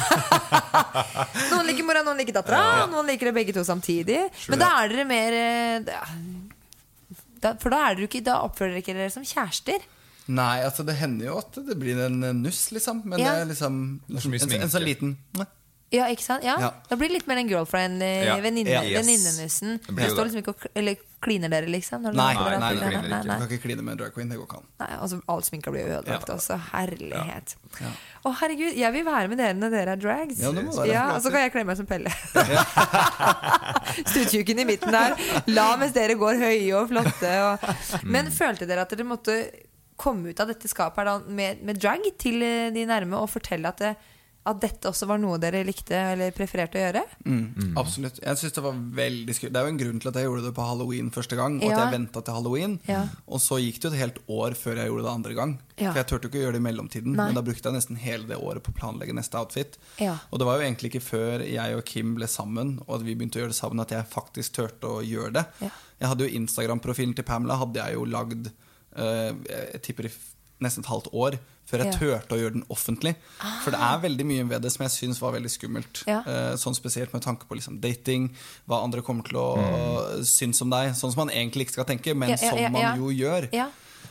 noen liker mora, noen liker dattera ja. Noen liker det begge to samtidig True. Men da er dere mer da, Da, for da, er dere ikke, da oppfører dere ikke dere som kjærester. Nei, altså det hender jo at det blir en nuss liksom. Men ja. det er liksom det er en, en, en sånn liten Ja, ikke sant? Ja. Ja. Da blir det litt mer en girlfriend ja. venninne, ja. yes. venninnenussen Jeg står liksom ikke og eller kliner dere liksom Nei, nei, nei, nei, nei, nei, nei. Du kan ikke kline med en drag queen, det går ikke an Nei, altså all sminka blir ødelagt ja. også Herlighet ja. Ja. Å herregud, jeg vil være med dere når dere er drags Ja, det må være ja, og så kan jeg klemme meg som Pelle Stuttjuken i midten der La mens dere går høye og flotte og... Men mm. følte dere at dere måtte komme ut av dette skapet her da, med, med drag til de nærme og fortelle at det at dette også var noe dere likte eller prefererte å gjøre? Mm, mm. Absolutt. Jeg synes det var veldig skummelt. Det er jo en grunn til at jeg gjorde det på Halloween første gang, og ja. At jeg ventet til Halloween. Ja. Og så gikk det jo et helt år før jeg gjorde det andre gang. Ja. For jeg turte ikke å gjøre det i mellomtiden, Nei. Men da brukte jeg nesten hele det året på å planlegge neste outfit. Ja. Og det var jo egentlig ikke før jeg og Kim ble sammen, og at vi begynte å gjøre det sammen, at jeg faktisk turte å gjøre det. Ja. Jeg hadde jo Instagram-profilen til Pamela, hadde jeg jo lagd, uh, jeg tipper i nesten et halvt år, før jeg ja. Turte å gjøre den offentlig ah. For det er veldig mye ved det som jeg synes var veldig skummelt ja. uh, Sånn spesielt med tanke på liksom, dating hva andre kommer til å mm. synes om deg Sånn som man egentlig ikke skal tenke Men ja, ja, ja, som man ja. Jo gjør ja.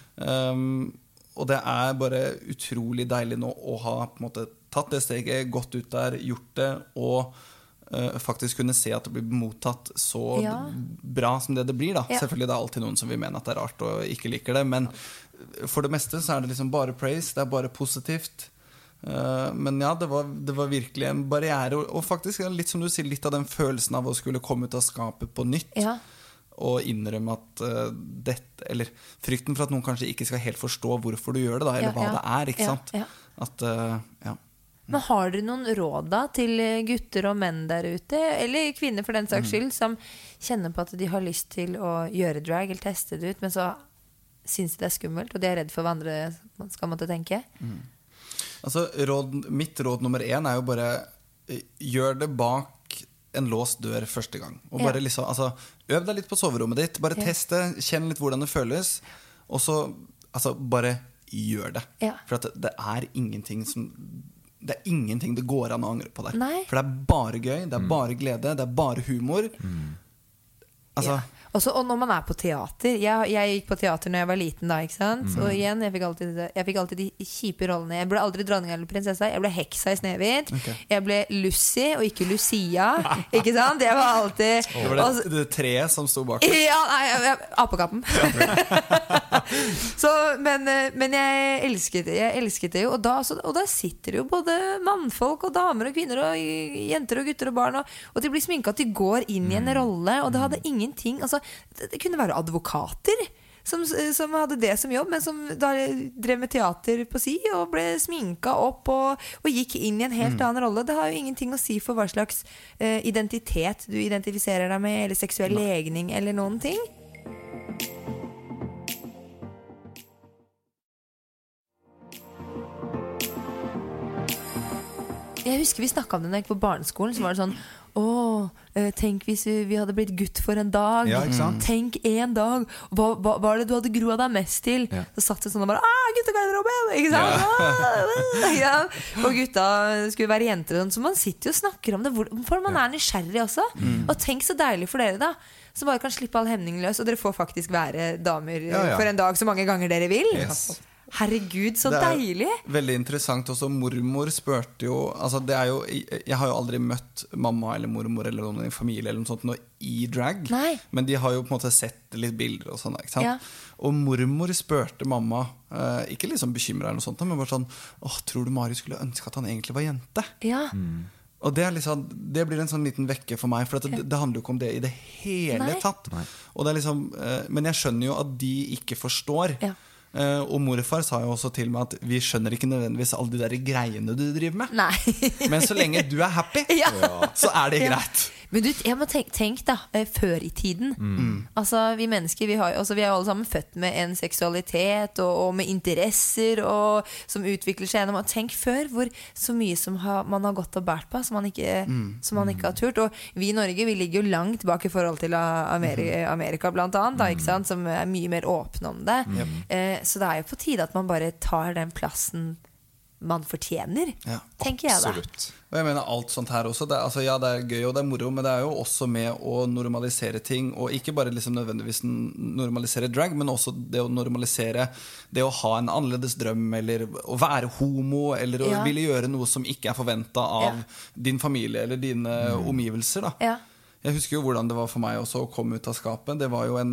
um, Og det er bare utrolig deilig nå Å ha på en måte tatt det steget Gått ut der, gjort det Og uh, faktisk kunne se at det blir mottatt Så ja. Bra som det det blir da. ja. Selvfølgelig det er alltid noen som vil mene at det er rart Og ikke liker det, men for det meste så er det liksom bare praise Det er bare positivt uh, Men ja, det var, det var virkelig en barriere og, og faktisk litt som du sier Litt av den følelsen av å skulle komme ut av skapet på nytt ja. Og innrømme at uh, dette Eller frykten for at noen kanskje ikke skal helt forstå Hvorfor du gjør det da, eller ja, hva ja. Det er, ikke ja, sant ja. At, uh, ja. Men har dere noen råd da til gutter og menn der ute Eller kvinner for den saks skyld mm. Som kjenner på at de har lyst til å gjøre drag Eller teste det ut, men så synes det er skummelt, og de er redd for hva andre skal måtte tenke. Mm. Altså, råd, mitt råd nummer én er jo bare gjør det bak en låst dør første gang. Og bare ja. Liksom, altså, øv deg litt på soverommet ditt, bare ja. Teste, kjenn litt hvordan det føles, og så altså, bare gjør det. Ja. For at det, det er ingenting som det er ingenting det går an å angre på der. Nei. For det er bare gøy, det er mm. bare glede, det er bare humor. Mm. Altså... Ja. Også, og når man er på teater jeg, jeg gikk på teater når jeg var liten da, ikke sant? Mm. Og igjen, jeg fikk, alltid, jeg fikk alltid de kjipe rollene Jeg ble aldri dronning eller prinsessa Jeg ble heksa i Snehvit okay. Jeg ble Lucy og ikke Lucia Ikke sant? Jeg var alltid Det var det, det treet som stod bak Ja, nei, apekatten Så, men, men jeg elsket det, jeg elsket det jo. Og da, så, og da sitter jo både mannfolk og damer og kvinner og jenter og gutter og barn, og, og de blir sminket at de går inn i en rolle. Og det hadde ingenting, altså, det, det kunne være advokater Som, som hadde det som jobb, men som da drev med teater på si og ble sminket opp og, og gikk inn i en helt mm. annen rolle. Det har jo ingenting å si for hva slags uh, identitet du identifiserer deg med, eller seksuell Nei. legning eller noen ting. Jeg husker vi snakket om det når jeg gikk på barneskolen, så var det sånn Åh, tenk hvis vi hadde blitt gutt for en dag. Ja, ikke sant? Tenk en dag. Hva, hva, hva er det du hadde grua deg mest til? Ja. Så satt det sånn og bare ah, guttegarderoben, ikke sant? Ja. Ja. Og gutta skulle være jenter. Så man sitter jo og snakker om det, for man er nysgjerrig også. Mm. Og tenk så deilig for dere da, så bare kan slippe all hemning løs, og dere får faktisk være damer ja, ja. for en dag så mange ganger dere vil. Yes. Herregud, så deilig. Veldig interessant også. Mormor spurte jo altså det er jo, jeg har jo aldri møtt mamma eller mormor eller noen i familie eller noe sånt noe i drag. Nei. Men de har jo på en måte sett litt bilder og sånn, ikke sant? Ja. Og mormor spurte mamma uh, ikke liksom bekymret eller noe sånt, men bare sånn åh, tror du Mari skulle ønske at han egentlig var jente? Ja. Mm. Og det, er liksom, det blir en sånn liten vekke for meg, for det, det handler jo ikke om det i det hele Nei. tatt. Nei. Og det er liksom, uh, men jeg skjønner jo at de ikke forstår. Ja. Uh, og morfar sa jo også til meg at vi skjønner ikke nødvendigvis alle de der greiene du driver med. Nei. Men så lenge du er happy, ja. så er det greit. Ja. Men du, jeg må tenke tenk da, før i tiden mm. Altså vi mennesker, vi, har, altså, vi er alle sammen født med en seksualitet og, og med interesser og, som utvikler seg gjennom. Tenk før hvor så mye som ha, man har gått og bært på som man, ikke, mm. som man ikke har turt. Og vi i Norge, vi ligger jo langt bak i forhold til Amerika, Amerika blant annet da, ikke sant? Som er mye mer åpne om det. mm. eh, Så det er jo på tide at man bare tar den plassen man fortjener, ja, tenker jeg da. Absolutt. Og jeg mener alt sånt her også det, altså, ja, det er gøy og det er moro, men det er jo også med å normalisere ting. Og ikke bare liksom nødvendigvis normalisere drag, men også det å normalisere det å ha en annerledes drøm, eller å være homo, eller å ja. ville gjøre noe som ikke er forventet av ja. din familie eller dine mm. omgivelser da. Ja. Jeg husker jo hvordan det var for meg også å komme ut av skapet. Det var jo en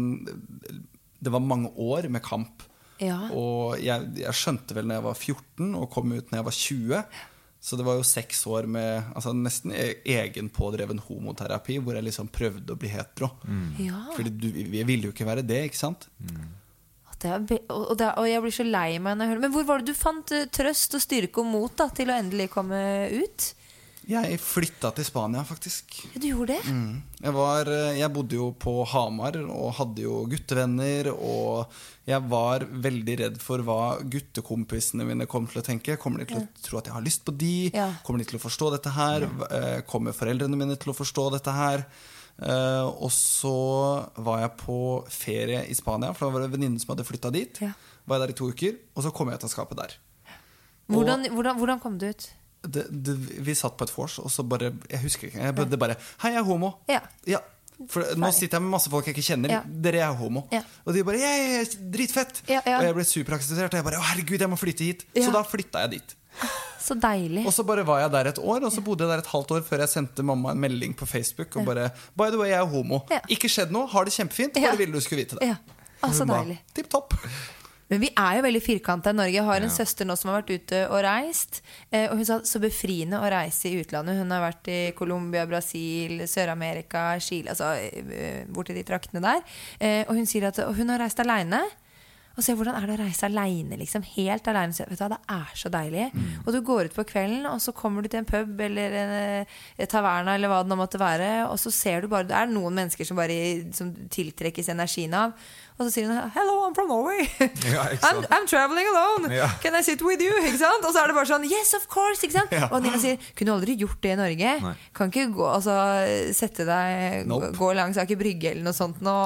Det var mange år med kamp. Ja. Og jeg, jeg skjønte vel når jeg var fjorten og kom ut når jeg var tjue. Så det var jo seks år med altså, nesten egen pådreven homoterapi, hvor jeg liksom prøvde å bli hetero. mm. ja. Fordi du, jeg ville jo ikke være det, ikke sant? Mm. Det er, og, det er, og jeg blir så lei meg når jeg hører. Men hvor var det du fant uh, trøst og styrke og mot da, til å endelig komme ut? Jeg flyttet til Spania faktisk. Du gjorde det? Mm. Jeg, var, jeg bodde jo på Hamar og hadde jo guttevenner, og jeg var veldig redd for hva guttekompisene mine kom til å tenke. Kommer de til ja. å tro at jeg har lyst på de? Ja. Kommer de til å forstå dette her? Ja. Kommer foreldrene mine til å forstå dette her? Uh, og så var jeg på ferie i Spania, for det var en venninne som hadde flyttet dit. Ja. Var jeg der i to uker, og så kom jeg til å skapet der. Hvordan, og, hvordan, hvordan kom du ut? Det, det, vi satt på et vors, og så bare jeg husker ikke, jeg bare, bare hei, jeg er homo. Ja. Ja. For nå sitter jeg med masse folk jeg ikke kjenner. Ja. Dere er homo. Ja. Og de bare, jeg er dritfett. Ja, ja. Og jeg ble superakseptert. Og jeg bare, å herregud, jeg må flytte hit. Ja. Så da flyttet jeg dit. Så deilig. Og så bare var jeg der et år, og så bodde jeg der et halvt år før jeg sendte mamma en melding på Facebook og bare, by the way, jeg er homo. Ja. Ikke skjedd noe, har det kjempefint. Bare ville du skulle vite det. Ja. Å, så deilig. Tipp topp. Men vi er jo veldig firkantet i Norge. Jeg har en ja. søster nå som har vært ute og reist, og hun sa så befriende å reise i utlandet. Hun har vært i Colombia, Brasil, Sør-Amerika, Chile, altså borte i de traktene der. Og hun sier at hun har reist alene. Og se hvordan er det å reise alene, liksom, helt alene. Så, vet du, det er så deilig. Mm. Og du går ut på kvelden, og så kommer du til en pub eller en, en taverna eller hva det nå måtte være, og så ser du bare, det er noen mennesker som bare som tiltrekkes energien av. Og så sier hun, hello, I'm from Norway. Ja, I'm, I'm traveling alone. Ja. Can I sit with you? Ikke sant? Og så er det bare sånn, yes, of course. Ikke sant? Ja. Og Nina sier, kunne du aldri gjort det i Norge? Nei. Kan ikke gå, altså, sette deg, nope. gå langs Aker Brygge eller noe sånt nå.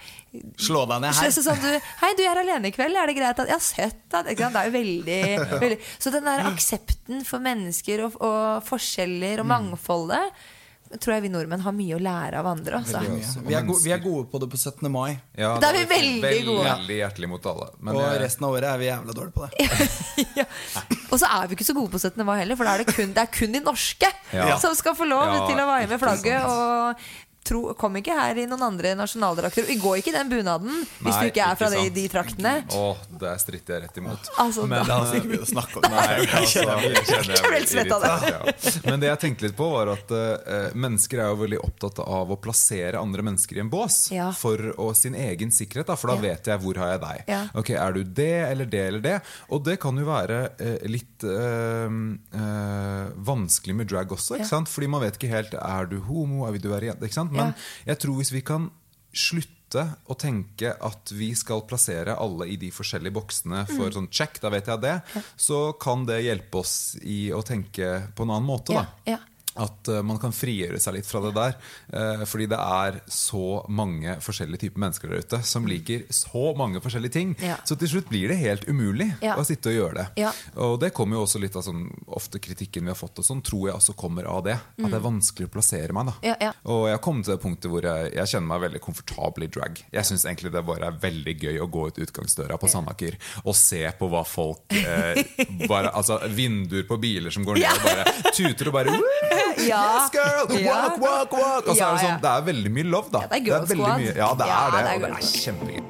Slå deg ned her. Så sånn, du, hei, du er alene i kveld, er det greit at jeg har sett at, ikke sant? Det er jo veldig, veldig. Så den der aksepten for mennesker og, og forskjeller og mangfoldet, tror jeg vi nordmenn har mye å lære av andre altså. vi, er gode, vi er gode på det på syttende mai. Ja, da er vi veldig, veldig gode. Veldig hjertelig mot alle. Men og jeg... resten av året er vi jævla dårlige på det. Ja. Og så er vi ikke så gode på syttende mai heller, for da er det kun, det er kun de norske ja. som skal få lov ja, til å være med flagget. Og tro, kom ikke her i noen andre nasjonaldrakter. Vi går ikke i den bunaden hvis Nei, du ikke er fra ikke de, de traktene. Åh, det stritter jeg rett imot. Altså, Men da skal vi jo snakke om det. Nei, altså, jeg kjenner jeg blir ja. Men det jeg tenkte litt på var at uh, mennesker er jo veldig opptatt av å plassere andre mennesker i en bås ja. for å, sin egen sikkerhet, da, for da ja. vet jeg hvor har jeg deg. Ja. Ok, er du det, eller det, eller det? Og det kan jo være uh, litt uh, uh, vanskelig med drag også, ikke ja. sant? Fordi man vet ikke helt, er du homo, er du være jente, ikke sant? Men ja. jeg tror hvis vi kan slutte å tenke at vi skal plassere alle i de forskjellige boksene for mm. sånn check, da vet jeg det, ja. så kan det hjelpe oss i å tenke på en annen måte da. Ja. Ja. At uh, man kan frigjøre seg litt fra det der uh, fordi det er så mange forskjellige typer mennesker der ute som liker så mange forskjellige ting ja. så til slutt blir det helt umulig ja. å sitte og gjøre det ja. og det kommer jo også litt av sånn ofte kritikken vi har fått og sånn tror jeg også kommer av det mm. at det er vanskelig å plassere meg da ja, ja. og jeg har kommet til det punktet hvor jeg, jeg kjenner meg veldig komfortabel i drag jeg synes egentlig det bare er veldig gøy å gå ut utgangsdøra på Sandaker og se på hva folk eh, bare, altså vinduer på biler som går ned og bare tuter og bare Ja. Yes, girl! Walk, walk, walk! Og så ja, er det sånn, ja. det er veldig mye love da. Ja, det er girl squad. Mye, ja, det ja, er det. det er og det er kjempegøy.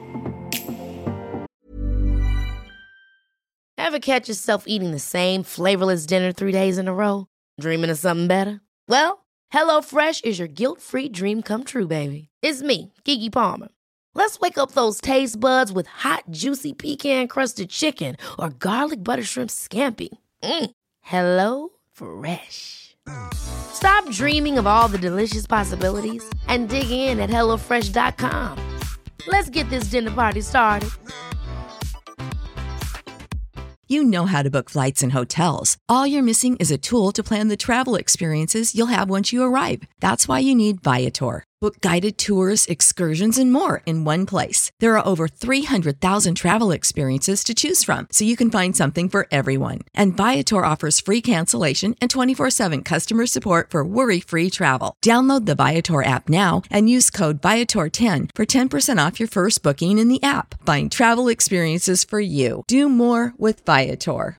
Ever catch yourself eating the same flavorless dinner three days in a row? Dreaming of something better? Well, HelloFresh is your guilt-free dream come true, baby. It's me, Keke Palmer. Let's wake up those taste buds with hot, juicy pecan-crusted chicken or garlic butter shrimp scampi. Mm. Hello Fresh. Stop dreaming of all the delicious possibilities and dig in at hello fresh dot com. Let's get this dinner party started. You know how to book flights and hotels. All you're missing is a tool to plan the travel experiences you'll have once you arrive. That's why you need Viator. Book guided tours, excursions, and more in one place. There are over three hundred thousand travel experiences to choose from, so you can find something for everyone. And Viator offers free cancellation and twenty-four seven customer support for worry-free travel. Download the Viator app now and use code Viator ten for ten percent off your first booking in the app. Find travel experiences for you. Do more with Viator.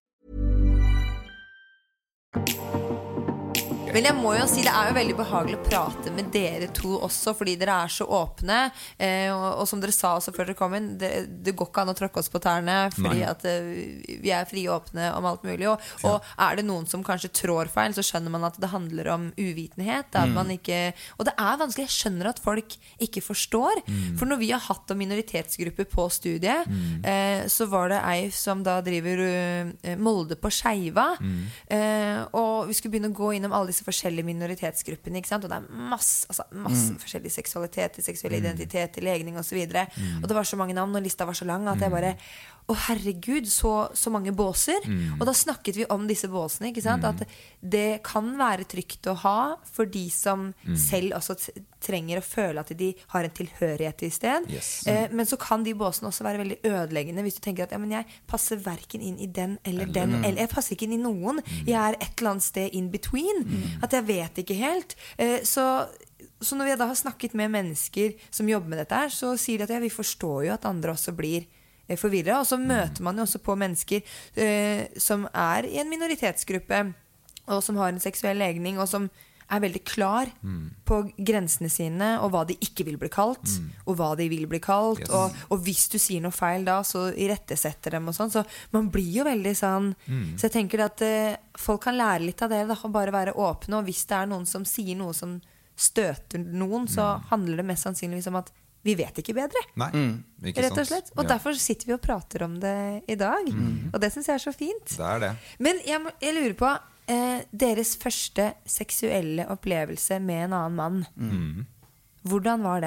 Men jeg må jo si det er jo veldig behagelig å prate med dere to også, fordi dere er så åpne, eh, og, og som dere sa også før dere kom inn, det, det går ikke an å tråkke oss på tærne, fordi Nei. at eh, vi er frie og åpne om alt mulig, og, ja. og er det noen som kanskje trår feil, så skjønner man at det handler om uvitenhet, at mm. man ikke, og det er vanskelig, jeg skjønner at folk ikke forstår, mm. for når vi har hatt om minoritetsgrupper på studiet, mm. eh, så var det ei som da driver uh, Molde på Skeiva, mm. eh, og vi skulle begynne å gå innom alle disse forskjellige minoritetsgruppene, ikke sant? Og det er masse, altså, masse mm. forskjellige seksualitet, seksuell identitet, legning og så videre. Mm. Og det var så mange navn, og lista var så lang at jeg bare, å herregud, så, så mange båser. Mm. Og da snakket vi om disse båsene, ikke sant? Mm. At det kan være trygt å ha for de som mm. selv også trenger å føle at de har en tilhørighet til sted. Yes. Eh, men så kan de båsene også være veldig ødeleggende hvis du tenker at ja, men jeg passer hverken inn i den eller, eller den, mm. eller jeg passer ikke inn i noen. Mm. Jeg er et eller annet sted in between. Mm. At jeg vet ikke helt. Eh, så, så når vi da har snakket med mennesker som jobber med dette her, så sier de at ja, vi forstår jo at andre også blir forvirret, og så møter man jo også på mennesker eh, som er i en minoritetsgruppe og som har en seksuell legning og som er veldig klar mm. på grensene sine og hva de ikke vil bli kalt mm. og hva de vil bli kalt yes. og, og hvis du sier noe feil da så irettesetter dem og sånn, så man blir jo veldig sånn mm. så jeg tenker at eh, folk kan lære litt av det da, og bare være åpne, og hvis det er noen som sier noe som støter noen, så mm. handler det mest sannsynligvis om at vi vet ikke bedre. Nei, mm. ikke rett og slett. Og ja. Derfor sitter vi og prater om det i dag. Mm. Og det synes jeg er så fint. Det er det. Men jeg, jeg lurer på, eh, deres første seksuelle opplevelse med en annen mann. Mm. Hvordan var det?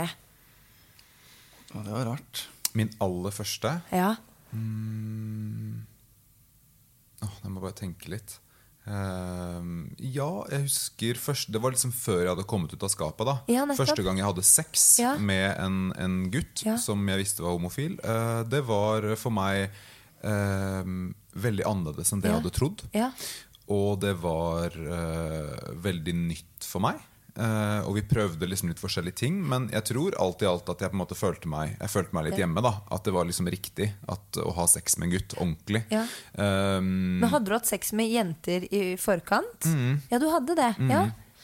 Ja, det var rart. Min aller første? Ja. Mm. Åh, jeg må bare tenke litt. Uh, ja, jeg husker først, det var liksom før jeg hadde kommet ut av skapet da. Ja, første gang jeg hadde sex ja. med en, en gutt ja. som jeg visste var homofil, uh, det var for meg uh, veldig annerledes enn det ja. jeg hadde trodd ja. og det var uh, veldig nytt for meg. Uh, og vi prøvde liksom litt forskjellige ting, men jeg tror alt i alt at jeg på en måte følte meg Jeg følte meg litt hjemme da, at det var liksom riktig at, å ha sex med en gutt, ordentlig ja. um, Men hadde du hatt sex med jenter i forkant? Mm. Ja, du hadde det, mm. ja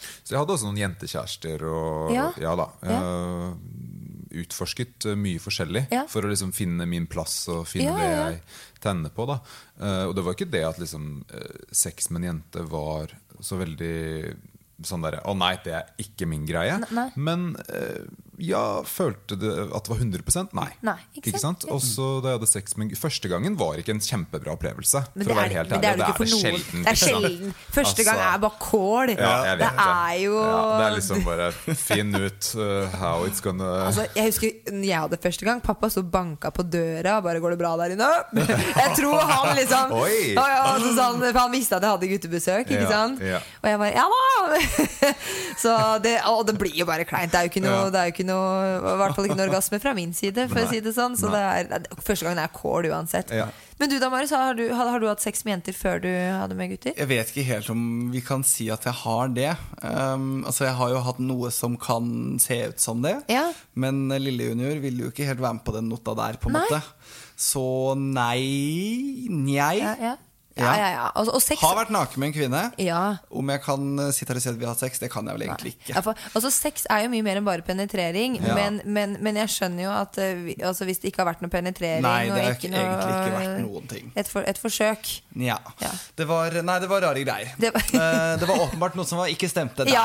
Så jeg hadde også noen jentekjærester og ja, ja da ja. Uh, utforsket mye forskjellig ja. For å liksom finne min plass og finne ja, ja, ja. Det jeg tenner på da. Uh, og det var ikke det at liksom, uh, sex med en jente var så veldig sånn der, å nei, det er ikke min greie. Nei. Men uh, ja, følte det at det var hundre prosent nei. Nei ikke, ikke sant? Og så da jeg hadde sex med første gangen var ikke en kjempebra opplevelse. Men det er, men det er, det er, det er sjelden. Det er sjelden. Første altså, gang er bare kål. Ja, jeg vet det er jo ja, det er liksom bare finn ut uh, how it's gonna altså, jeg husker jeg hadde første gang pappa så banka på døra bare går det bra der inne? Jeg tror han liksom og, ja, så sånn, for han visste at jeg hadde guttebesøk ikke ja, sant? Ja. Og jeg bare, ja da så det, og det blir jo bare kleint. Det er jo ikke noe, det er jo ikke noe noe, i hvert fall ikke noe orgasme fra min side for nei, å si det sånn. Så det er, første gangen er kål uansett ja. Men du da, Marius, har du, har, har du hatt sex med jenter før du hadde med gutter? Jeg vet ikke helt om vi kan si at jeg har det um, altså jeg har jo hatt noe som kan se ut som det ja. Men lille junior ville jo ikke helt være med på den nota der på en måte så nei Njei ja, ja. Ja, ja, ja. Og, og sex... Har vært naken med en kvinne ja. Om jeg kan sitte her og si at vi har hatt sex det kan jeg vel egentlig ikke ja, for, altså, sex er jo mye mer enn bare penetrering ja. men, men, men jeg skjønner jo at uh, altså, hvis det ikke har vært noe penetrering nei, det har ikke noe, egentlig ikke vært noen ting Et, for, et forsøk ja. Ja. Det var, nei, det var rare greier det var, uh, det var åpenbart noe som var ikke stemte der. Ja.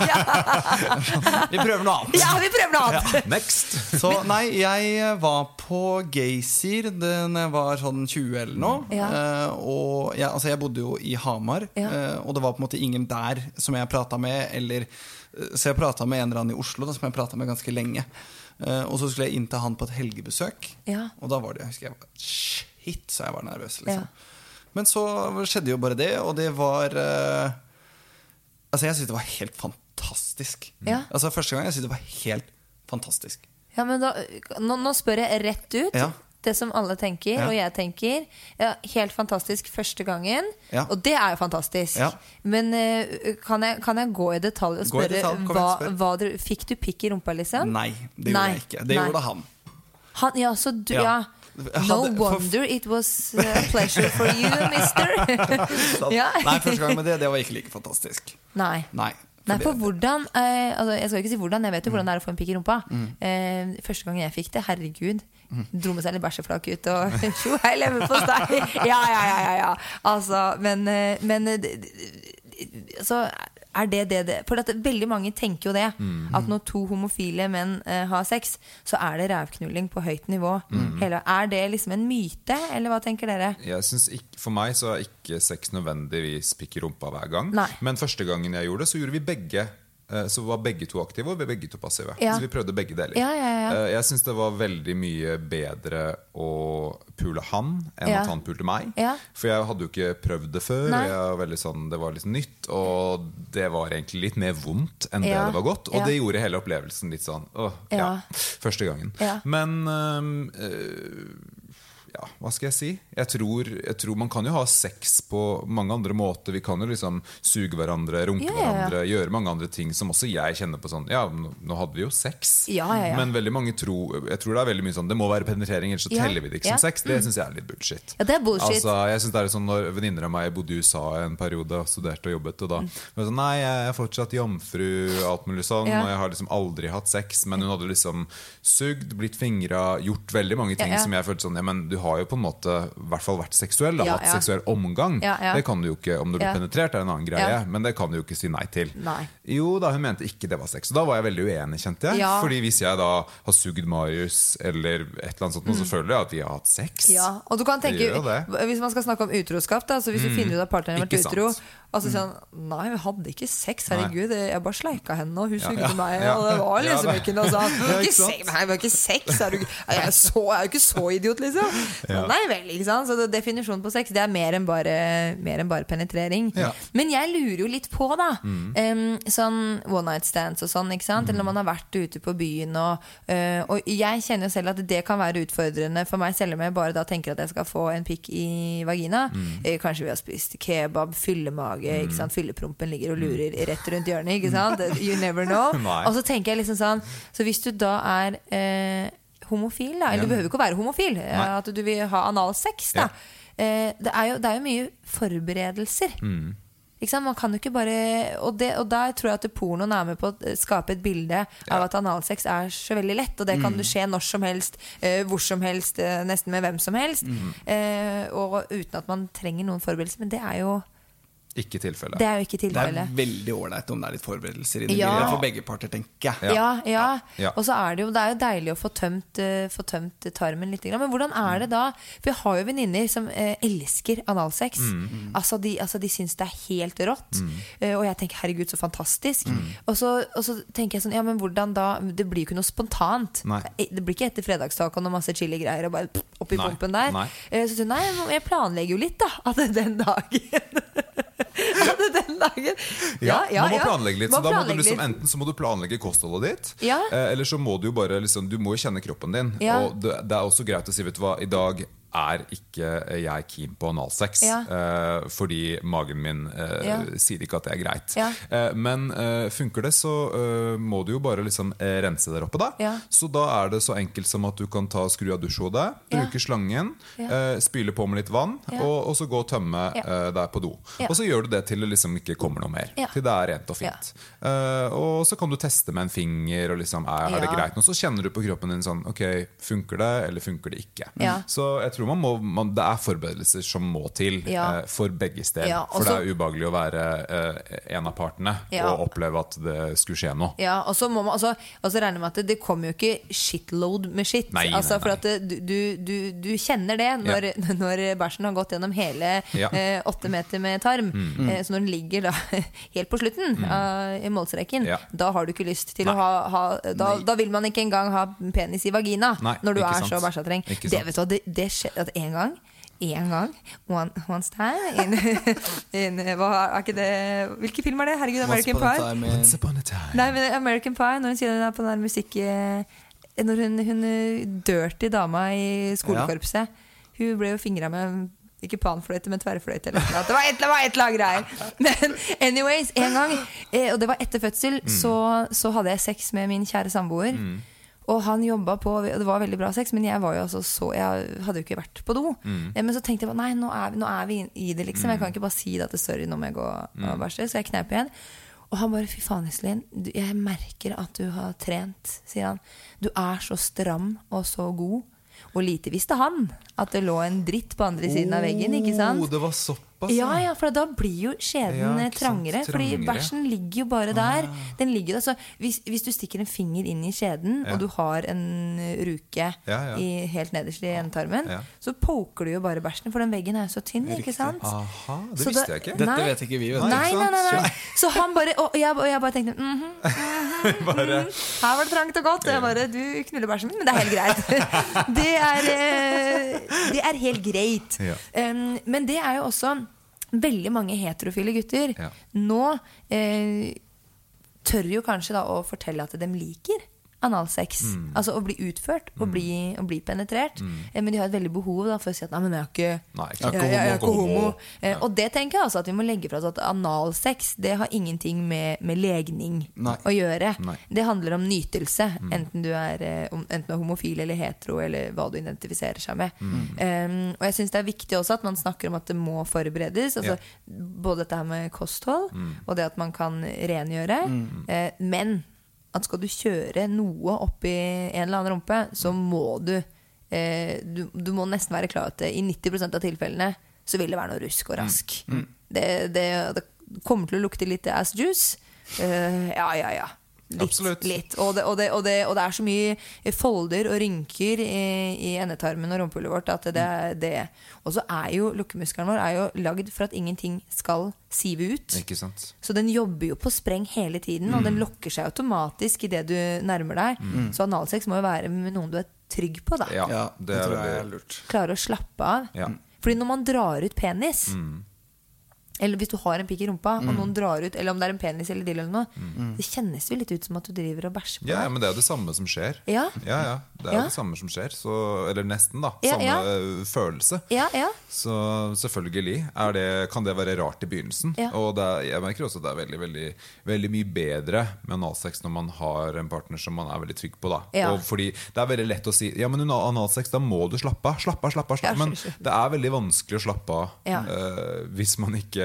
Vi prøver noe annet Ja, vi prøver noe annet ja. Next Så nei, jeg var på Geysir da jeg var sånn tjue eller noe ja. uh, og ja, altså jeg bodde jo i Hamar ja. uh, og det var på en måte ingen der som jeg pratet med eller, uh, så jeg pratet med en eller annen i Oslo da, som jeg pratet med ganske lenge uh, og så skulle jeg inn til han på et helgebesøk ja. Og da var det, jeg husker jeg var shit, så jeg var nervøs liksom. Ja. Men så skjedde jo bare det og det var uh, altså jeg synes det var helt fantastisk ja. Altså første gang jeg synes det var helt fantastisk Ja, men da, nå, nå spør jeg rett ut ja. Det som alle tenker, ja. Og jeg tenker ja, helt fantastisk første gangen ja. Og det er jo fantastisk ja. Men uh, kan, jeg, kan jeg gå i detalj og spørre detalj, hva, hva du, fikk du pikk i rumpa liksom? Nei, det gjorde Nei. jeg ikke Det Nei. gjorde han Han, ja, så du, ja, ja. No hadde, wonder for... it was a pleasure for you, mister ja. Nei, første gang med det, det var ikke like fantastisk Nei Nei Nei, for hvordan eh, altså, jeg skal ikke si hvordan, jeg vet jo hvordan det er å få en pikk i rumpa mm. eh, Første gang jeg fikk det, herregud mm. Dro med seg litt bæsjeflak ut Og tjo, hei, lever på steg Ja, ja, ja, ja, ja. Altså, men, men så er det det, det For at veldig mange tenker jo det mm. At når to homofile menn eh, har sex Så er det rævknulling på høyt nivå mm. Hele, Er det liksom en myte, eller hva tenker dere? Jeg synes ikke, for meg så er ikke sex nødvendigvis pikk i rumpa hver gang Nei. Men første gangen jeg gjorde det, så gjorde vi begge Så var begge to aktive og vi begge to passive ja. Så vi prøvde begge deler ja, ja, ja. Jeg synes det var veldig mye bedre å pule han enn ja. at han pulte meg ja. For jeg hadde jo ikke prøvd det før jeg var veldig sånn, det var litt nytt Og det var egentlig litt mer vondt enn ja. det det var godt Og ja. det gjorde hele opplevelsen litt sånn åh, ja. Ja, første gangen ja. Men øh, ja, hva skal jeg si? Jeg tror, jeg tror man kan jo ha sex på mange andre måter. Vi kan jo liksom suge hverandre, runke yeah. hverandre, gjøre mange andre ting som også jeg kjenner på sånn, ja, nå, nå hadde vi jo sex. Ja, ja, ja. Men veldig mange tror, jeg tror det er veldig mye sånn, det må være penetrering, ellers så ja. teller vi det ikke som ja. sex. Det mm. synes jeg er litt bullshit. Ja, det er bullshit. Altså, jeg synes det er sånn, når venninner av meg bodde i U S A en periode, studerte og jobbet, og da mm. var det sånn, nei, jeg er fortsatt jomfru, alt mulig sånn, ja. og jeg har liksom aldri hatt sex, men hun hadde liksom sugd, blitt fingret, gjort veldig mange ting ja, ja. som jeg følte sånn, ja, men du har jo på en måte i hvert fall vært seksuell, da, ja, hatt ja. seksuell omgang ja, ja. Det kan du jo ikke, om du blir ja. penetrert er en annen greie ja. Men det kan du jo ikke si nei til nei. Jo da, hun mente ikke det var sex Og da var jeg veldig uenig, kjente jeg ja. Fordi hvis jeg da har sugd Marius Eller et eller annet sånt, mm. så føler jeg at vi har hatt sex ja. Og du kan tenke, hvis man skal snakke om utroskap da, så hvis mm. du finner ut at partneren har vært utro Altså sånn, nei, vi hadde ikke sex, herregud Jeg bare sleika henne, og hun sugde ja, ja. meg Og det var liksom ja, det. ikke noe sånn ja, ikke sex, Nei, vi har ikke sex er du, jeg, er så, jeg er jo ikke så idiot, liksom ja. Nei vel, ikke sant? Så det, definisjonen på sex, det er mer enn bare, mer enn bare penetrering ja. Men jeg lurer jo litt på da mm. um, Sånn one night stands og sånn, ikke sant? Mm. Eller når man har vært ute på byen og, uh, og jeg kjenner jo selv at det kan være utfordrende For meg selv om jeg bare da tenker at jeg skal få en pikk i vagina mm. eh, Kanskje vi har spist kebab, fyllemage Mm. Ikke sant? Fylleprompen ligger og lurer rett rundt hjørnet ikke sant? You never know Og så tenker jeg liksom sånn Så hvis du da er eh, homofil da, eller ja. du behøver ikke å være homofil Nei. At du vil ha analsex da ja. eh, det, er jo, det er jo mye forberedelser mm. Ikke sant? Man kan jo ikke bare og, det, og der tror jeg at pornoen er med på å skape et bilde av ja. At analsex er så veldig lett. Og det kan mm. skje når som helst, uh, hvor som helst, uh, nesten med hvem som helst. Mm. Uh, og uten at man trenger noen forberedelser. Men det er jo Ikke tilfelle. Det er jo ikke tilfelle. Det er veldig ordentlig om det er litt forberedelser i det ja. bildet for begge parter, tenker jeg. Ja, ja. ja. Og så er det jo, det er jo deilig å få tømt, uh, få tømt tarmen litt. Men hvordan er det da? For jeg har jo venninner som uh, elsker analsex. Mm, mm. Altså, de, altså de syns det er helt rått. Mm. Uh, og jeg tenker, herregud, så fantastisk. Mm. Og, så, og så tenker jeg sånn, ja, men hvordan da? Det blir jo ikke noe spontant. Nei. Det blir ikke etter fredagstaken og masse chili-greier og bare pff, opp i nei. Pumpen der. Nei. Uh, så nei, jeg planlegger jo litt da, at den dagen den dagen ja, ja, man må planlegge litt, så da må du liksom, enten så må du planlegge kostholdet ditt ja. eh, eller så må du jo bare liksom, du må jo kjenne kroppen din ja. Og det, det er også greit å si, vet du hva, i dag er ikke jeg keen på analsex ja. eh, fordi magen min eh, ja. sier ikke at det er greit ja. eh, men eh, funker det så eh, må du jo bare liksom eh, rense der oppe da ja. Så da er det så enkelt som at du kan ta skru av dusjhodet, bruke ja. Slangen ja. eh, spyle på med litt vann ja. og, og så gå og tømme ja. eh, der på do ja. Og så gjør du det til det liksom ikke kommer noe mer ja. Til det er rent og fint ja. eh, og så kan du teste med en finger og liksom, er, er det ja. greit? Og så kjenner du på kroppen din sånn, ok, funker det eller funker det ikke ja. Så jeg tror man må, man, det er forberedelser som må til ja. eh, for begge steder ja, for det er ubehagelig å være eh, en av partene ja. Og oppleve at det skulle skje noe ja, og så må man også, også regne med at det, det kommer jo ikke shitload med shit nei, altså, nei, nei. For at det, du, du, du kjenner det når, ja. Når bærsen har gått gjennom hele ja. eh, åtte meter med tarm mm. eh, så når den ligger da helt på slutten mm. uh, i målstreken ja. Da har du ikke lyst til nei. Å ha, ha da, da vil man ikke engang ha penis i vagina nei, når du er sant. Så bærsatreng det, vet du, det, det skjer at en gang en gang one, once time in, in, hva, er ikke det, hvilken film er det? Herregud, American Pie Once Upon a Time nei, men American Pie, når hun sier den er på den der musikk når hun, hun dirty dama i skolekorpset ja. Hun ble jo fingret med ikke panfløyte, men tverrfløyte eller noe. Det var et, det var et lag greier. Men anyways, en gang eh, og det var etter fødsel mm. så, så hadde jeg sex med min kjære samboer mm. Og han jobbet på, og det var veldig bra sex. Men jeg var jo altså så, jeg hadde jo ikke vært på do mm. Men så tenkte jeg bare, nei, nå er, vi, nå er vi i det liksom. Jeg kan ikke bare si det at det sorry, nå må jeg gå og bæsje. Så jeg knep igjen. Og han bare, fy faen Iselin, jeg merker at du har trent, sier han. Du er så stram og så god. Og lite visste han at det lå en dritt på andre siden av veggen, ikke sant? Oh, det var såpass. Ja, ja, for da blir jo skjeden ja, trangere, trangere. Fordi bærsen ligger jo bare der. Ah. Den ligger der, så hvis, hvis du stikker en finger inn i skjeden, ja. Og du har en ruke ja, ja. I, helt nederst i endetarmen, ja. Så poker du jo bare bærsen, for den veggen er jo så tynn, ikke sant? Aha, det så visste da, jeg ikke. Dette vet ikke vi, vet du. Nei, nei, nei, nei. Så han bare, og jeg, og jeg bare tenkte, mm -hmm, mm -hmm, bare. Her var det trangt og godt, og jeg bare, du knuller bærsen min, men det er helt greit. Det er, det er helt greit. Ja. Um, men det er jo også veldig mange heterofile gutter ja. Nå eh, tør jo kanskje da å fortelle at de liker analsex, mm. altså å bli utført og, mm. bli, og bli penetrert mm. eh, men de har et veldig behov da for å si at nei, men jeg er ikke, nei, jeg, jeg, jeg er ikke homo, homo. Eh, ja. Og det tenker jeg altså at vi må legge fra oss at analsex, det har ingenting med, med legning nei. Å gjøre nei. Det handler om nytelse mm. enten du er eh, enten du er homofil eller hetero eller hva du identifiserer seg med mm. um, og jeg synes det er viktig også at man snakker om at det må forberedes altså, ja. Både dette her med kosthold mm. og det at man kan rengjøre mm. eh, men at skal du kjøre noe opp i en eller annen rumpe, så må du, eh, du du må nesten være klar til i nitti prosent av tilfellene så vil det være noe rusk og rask. Mm. Mm. Det, det, det kommer til å lukte litt ass juice. Uh, ja, ja, ja. Litt, litt. Og, det, og, det, og, det, og det er så mye folder og rynker i, i endetarmen og rumpehullet vårt at det er det. Og så er jo lukkemuskelen vår er jo lagd for at ingenting skal sive ut. Ikke sant? Så den jobber jo på spreng hele tiden, mm. og den lokker seg automatisk i det du nærmer deg. Mm. Så analsex må jo være med noen du er trygg på da. Ja, ja det, det tror jeg er lurt. Klarer å slappe av. Ja. Fordi når man drar ut penis mm. eller hvis du har en pikk i rumpa mm. og noen drar ut, eller om det er en penis eller dill eller noe mm. det kjennes jo litt ut som at du driver og bæsjer på ja, deg. Ja, men det er jo det samme som skjer. Ja, ja, ja det er jo ja. Det samme som skjer så, eller nesten da, ja, samme ja. følelse ja, ja. Så selvfølgelig er det, kan det være rart i begynnelsen ja. Og det er, jeg merker også at det er veldig, veldig, veldig mye bedre med analsex når man har en partner som man er veldig trygg på da ja. Og fordi det er veldig lett å si ja, men under analsex da må du slappe av, slappe av, slappe av, slappe av. Men det er veldig vanskelig å slappe av ja. uh, hvis man ikke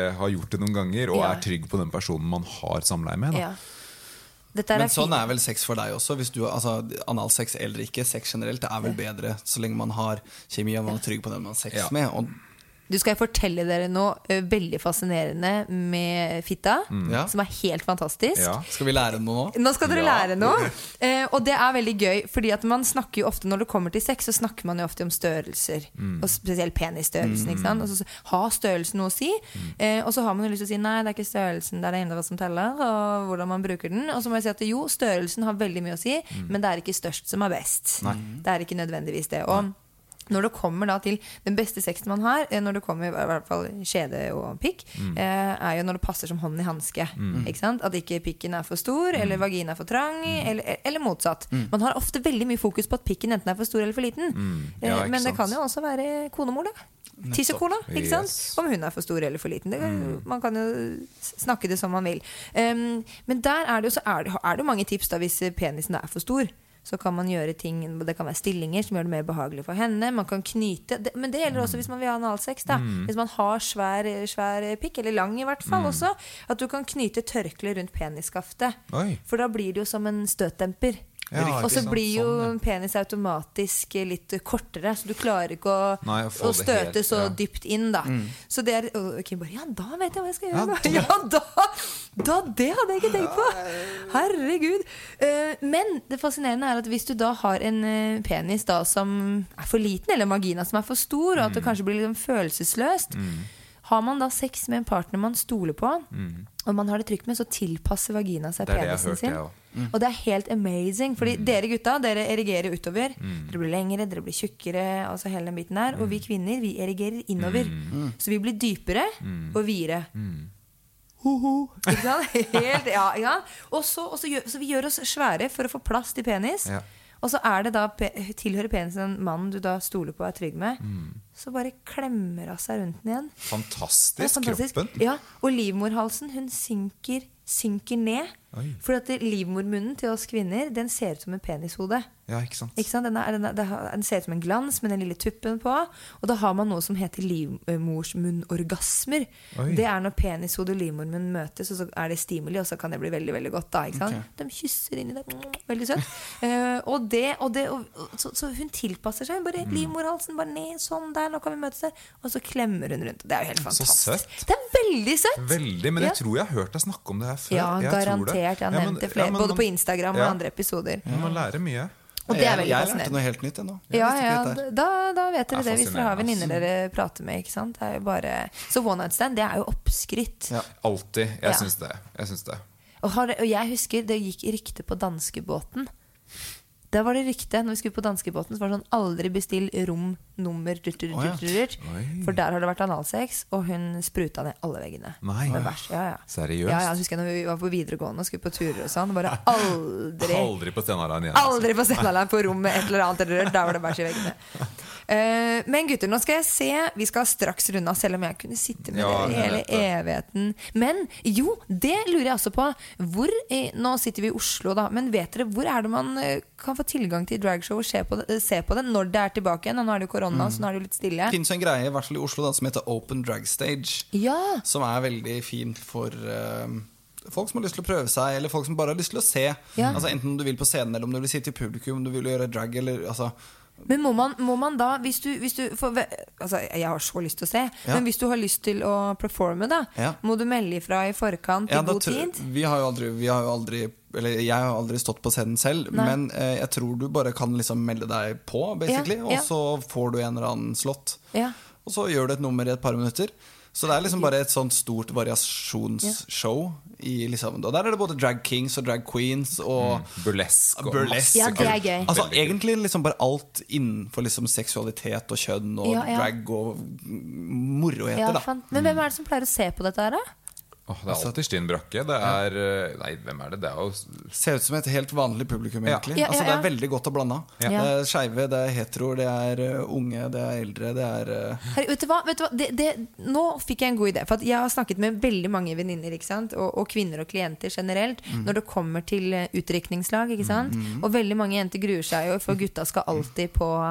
har gjort det noen ganger, og Ja. er trygg på den personen man har samleie med. Da. Ja. Dette er Men sånn fint. er vel sex for deg også. Hvis du, altså, analsex eller ikke, sex generelt, det er vel bedre så lenge man har kjemi og man er trygg på den man har sex Ja. med. Og Du skal jeg fortelle dere noe ø, veldig fascinerende med fitta, Ja. som er helt fantastisk. Ja. skal vi lære noe nå? Nå skal dere Ja. lære noe. Eh, og det er veldig gøy, fordi at man snakker jo ofte, når det kommer til sex, så snakker man jo ofte om størrelser. Og spesielt penisstørrelsen. Ikke sant? Og så har størrelsen noe å si. Eh, og så har man jo lyst til å si nei, det er ikke størrelsen, det er det indre som teller, og hvordan man bruker den. Og så må jeg si at jo, størrelsen har veldig mye å si, men det er ikke størst som er best. Det er ikke nødvendigvis det. Og når det kommer da til den beste sexen man har, eh, når det kommer i hvert fall skjede og pikk, eh, er jo når det passer som hånden i hanske. Ikke sant? At ikke pikken er for stor, eller vagina er for trang, eller, eller motsatt. Man har ofte veldig mye fokus på at pikken enten er for stor eller for liten. Ja, Eh, ikke men det sant. kan jo også være konemor, da. Tissekona, ikke sant? Yes. Om hun er for stor eller for liten. Det, Man kan jo s- snakke det som man vil. Um, men der er det jo så er det, er det jo mange tips da hvis penisen er for stor. Så kan man gjøre ting, det kan være stillinger som gjør det mer behagelig for henne. Man kan knyte, det, men det gjelder også hvis man vil ha analsex da. Hvis man har svær, svær pikk, eller lang i hvert fall også, at du kan knyte tørkle rundt penisskaftet. Oi. For da blir det jo som en støtdemper. Ja, Og så ikke sant, blir jo sånn, ja. penis automatisk litt kortere, så du klarer ikke å, Nei, å få å det støte helt, så ja. dypt inn da. Så det er, og Kim bare, ja da vet jeg hva jeg skal Ja, gjøre da- da. Ja da, da, det hadde jeg ikke tenkt på. Herregud. Eh, Men det fascinerende er at hvis du da har en eh, penis da som er for liten, eller vagina som er for stor, og at det kanskje blir litt følelsesløst, har man da sex med en partner man stoler på, og man har det trygt med, så tilpasser vagina seg Det er det jeg penisen hørte, sin. jeg også. Og det er helt amazing. Fordi dere gutta, dere erigerer utover. Dere blir lengre, dere blir tjukkere, altså hele den biten der. Og vi kvinner, vi erigerer innover. Så vi blir dypere og videre. Ho-ho. Ikke sant? Helt, ja, ja. Og så, og så, gjør, så vi gjør oss svære for å få plass til penis. Ja. Og så er det da pe- tilhører penisen en mann du da stoler på og er trygg med. Så bare klemmer av seg rundt den igjen. Det er Fantastisk, fantastisk. kroppen. Ja, og livmorhalsen, hun synker, synker ned. Oi. For at det- livmormunnen til oss kvinner, den ser ut som en penishode. Ja, ikke sant? Ikke sant? Den, er, den, er, den har- den ser ut som en glans med den lille tuppen på. Og da har man noe som heter livmorsmunnorgasmer. Oi. Det er når penishode og livmormunn møtes, og så er det stimuli, og så kan det bli veldig veldig godt. da, ikke sant? Ok. De kysser inni det. Veldig søtt. Eh, og det, og det og, og, så, så hun tilpasser seg. Bare livmorhalsen bare ned, sånn der, nå kan vi møtes der. Og så klemmer hun rundt. Det er jo helt Så fantastisk. søtt. Det er veldig søtt! Veldig, men Ja. jeg tror jeg har hørt deg snakke om det her før. Ja, Jeg tror det. garantert. Jeg har Ja, men- nevnt det ja, flere, men både man- på Instagram og ja. andre episoder. Ja, man lærer mye. Og det er jeg, veldig jeg lærte fascinerende. noe helt nytt ennå. Ja, ja, da, da vet dere Det er det hvis dere har fascinerende, venninner dere prater med. Ikke sant? Det er jo bare... Så one night stand, det er jo oppskrytt. Ja. Alltid. Jeg Ja. syns det. Jeg syns det. Og, har, det- og jeg husker det gikk rykte på danskebåten. Da var det rykte, når vi skulle på danskebåten, så var det sånn aldri bestill rom nummer dut, dut, Å, ja. dut, dut, Oi. For der har det vært analsex, og hun spruta ned alle veggene. Nei. Det var verst. Ja, ja. Seriøst? Ja, ja, husker jeg når vi var på videregående og skulle på turer og sånn. Bare aldri Aldri på Stenaland igjen. altså. Aldri på Stenaland på rommet et eller annet eller der var det bæsj i veggene. Eh, men gutter, nå skal jeg se. Vi skal straks runde av, selv om jeg kunne sitte med Ja, dere i jeg hele vet det. evigheten. Men jo, det lurer jeg også på. Hvor, i, nå sitter vi i Oslo, da. Men vet dere, hvor er det man eh, kan få tilgang til dragshow og se på, det, eh, se på det når det er tilbake igjen? Nå er det jo korona, så nå er det jo litt stille. Det finnes en greie, i hvert fall i Oslo, da, som heter Open Drag Stage. Ja, Som er veldig fint for eh, folk som har lyst til å prøve seg, eller folk som bare har lyst til å se. Ja. Altså Enten om du vil på scenen, eller om du vil sitte i publikum, om du vil gjøre drag, eller altså Men må man, må man da, hvis du, hvis du for, altså, jeg har så lyst til å se, Ja. men hvis du har lyst til å performe, da, Ja. må du melde ifra i forkant i Ja, da god tror- tid? Vi har jo aldri, vi har jo aldri Eller jeg har aldri stått på scenen selv. Nei. Men eh, jeg tror du bare kan liksom melde deg på, basically. Ja, ja. Og så får du en eller annen slott. Ja. Og så gjør du et nummer i et par minutter. Så det er liksom bare et sånt stort variasjonsshow. I liksom, og der er det både drag kings og drag queens og Burlesk. og Burlesk. masse Ja, det er kult. gøy. Altså Veldig kult. egentlig liksom bare alt innenfor liksom seksualitet og kjønn og Ja, ja. drag og moroheter, Ja, da. fan. Men hvem er det som pleier å se på dette her, da? Åh, det er alltid Stine Brakke. Det er eh, Nei, hvem er det? Det er jo Ser ut som et helt vanlig publikum, Ja. egentlig. Ja, ja, Altså, det ja. er veldig godt og blanda. Ja. Det er skeive, det er heteroer, det er uh, unge, det er eldre, det er uh, Herre, vet du hva? Vet du hva? Det, det, nå fikk jeg en god idé. For at jeg har snakket med veldig mange venninner, ikke sant? Og, og kvinner og klienter generelt, når det kommer til eh, utdrikningslag. Ikke sant? Og veldig mange jenter gruer seg jo, for gutta skal alltid på,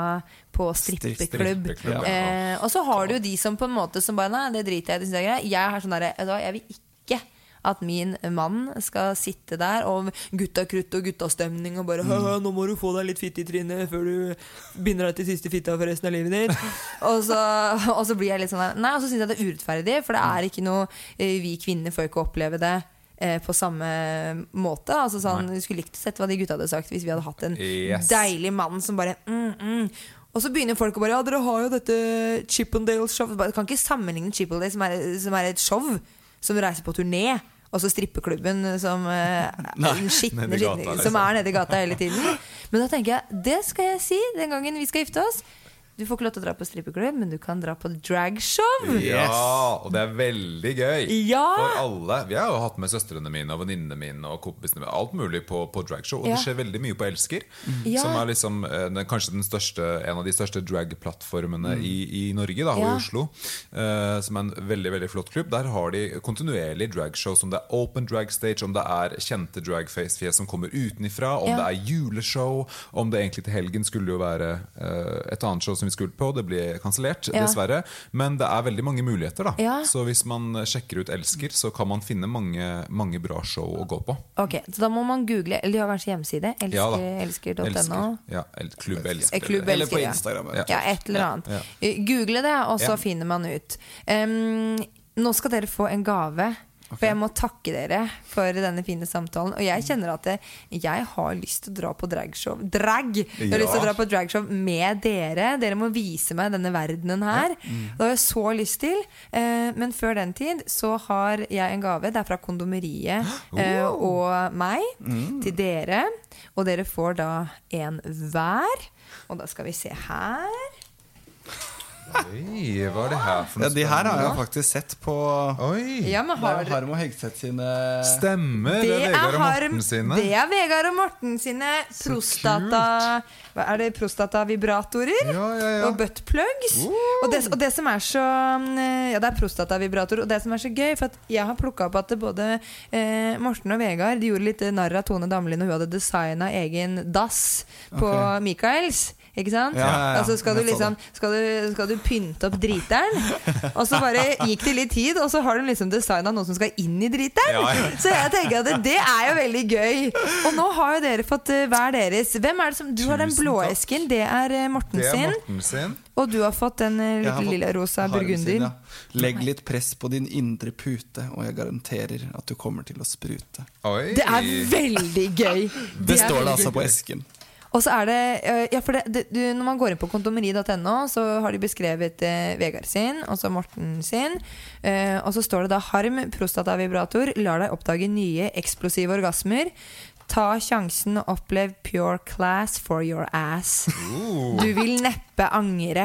på strippeklubb. Strippeklubb, ja. eh, Og så har du jo de som på en måte som bare, nei, det driter jeg, det synes jeg er greit. Jeg er sånn der, jeg vil ikke at min mann skal sitte der og gutta krutt og guttastemning og bare, nå må du få deg litt fitt i trynet før du binder deg til siste fitta for resten av livet ditt. og, så, og så blir jeg litt sånn der, nei, og så synes jeg det er urettferdig, for det er ikke noe, vi kvinner får ikke oppleve det eh, på samme måte. Altså sånn, du skulle likt å sette hva de gutta hadde sagt hvis vi hadde hatt en yes. deilig mann som bare, mm, mm. Og så begynner folk å bare, ja, dere har jo dette Chippendales-show. Du kan ikke sammenligne Chippendales som er, som er et show som reiser på turné, og så strippeklubben som, uh, skittne, gata, skittne, liksom. Som er nede i gata hele tiden. Men da tenker jeg, det skal jeg si den gangen vi skal gifte oss. Du får ikke lov til å dra på strippeklubb, men du kan dra på dragshow. Ja, og det er veldig gøy ja. For alle. Vi har jo hatt med søstrene mine og venninnene mine og kompisene mine, alt mulig på, på dragshow. Og ja. Det skjer veldig mye på Elsker, ja. Som er liksom, den, kanskje den største, en av de største dragplattformene mm. i, i Norge da, og ja. I Oslo, uh, som er en veldig, veldig flott klubb. Der har de kontinuerlig dragshow, som det er open drag stage, om det er kjente dragface-fjes som kommer utenifra, om ja. Det er juleshow, om det egentlig til helgen skulle jo være uh, et annet show som vi skulle på, det ble kansellert, ja. Dessverre. Men det er veldig mange muligheter da. Ja. Så hvis man sjekker ut Elsker, så kan man finne mange, mange bra show å gå på. Ok, så da må man google, eller de har kanskje hjemmeside, elsker punktum no. Ja, Klubb Elsker. Klubb Elsker, eller på Instagram. Ja, ja et eller annet. Ja. Ja. Google det, og så ja. Finner man ut. Um, nå skal dere få en gave. Okay. For jeg må takke dere for denne fine samtalen. Og jeg kjenner at det, jeg har lyst til å dra på dragshow Drag! Jeg har ja. Lyst til å dra på dragshow med dere. Dere må vise meg denne verdenen her. Ja. Mm. Det har jeg så lyst til. eh, Men før den tid så har jeg en gave. Det er fra Kondomeriet eh, og meg mm. til dere. Og dere får da en hver. Og da skal vi se her. Oi, hva er det her for noe? Ja, de her har jeg faktisk sett på. Oi. Ja, men har det er Harm og Hegseth sine. Stemmer, det er Vegard og Morten sine. Det er Vegard og Morten sine prostata. Hva er det? Prostatavibratorer ja, ja, ja. og buttplugs. uh. og, det, og det som er så Ja, det er prostatavibrator. Og det som er så gøy, for at jeg har plukket opp at både eh, Morten og Vegard, de gjorde litt narr av Tone Damlin, og hun hadde designet egen dass på okay. Michaels. Ikke sant? Ja, ja, ja. Altså skal du liksom skal du, skal du pynte opp driteren. Og så bare gikk det litt tid, og så har du liksom designet noe som skal inn i driteren. Ja, ja. Så jeg tenker at det, det er jo veldig gøy. Og nå har jo dere fått uh, hver deres. Hvem er det som Du har den blå esken, det er uh, Morten, det er sin. Morten sin. Og du har fått den uh, litt lille rosa burgunder. Ja. Legg litt press på din indre pute, og jeg garanterer at du kommer til å sprute. Oi. Det er veldig gøy. Det, det står det altså på esken. Og så er det, ja, for det, det du, når man går inn på kondomeri punktum no, så har de beskrevet eh, Vegard sin, og så Morten sin. eh, Og så står det da Harm prostatavibrator lar deg oppdage nye eksplosive orgasmer. Ta sjansen og opplev pure class for your ass. uh. Du vil neppe angre.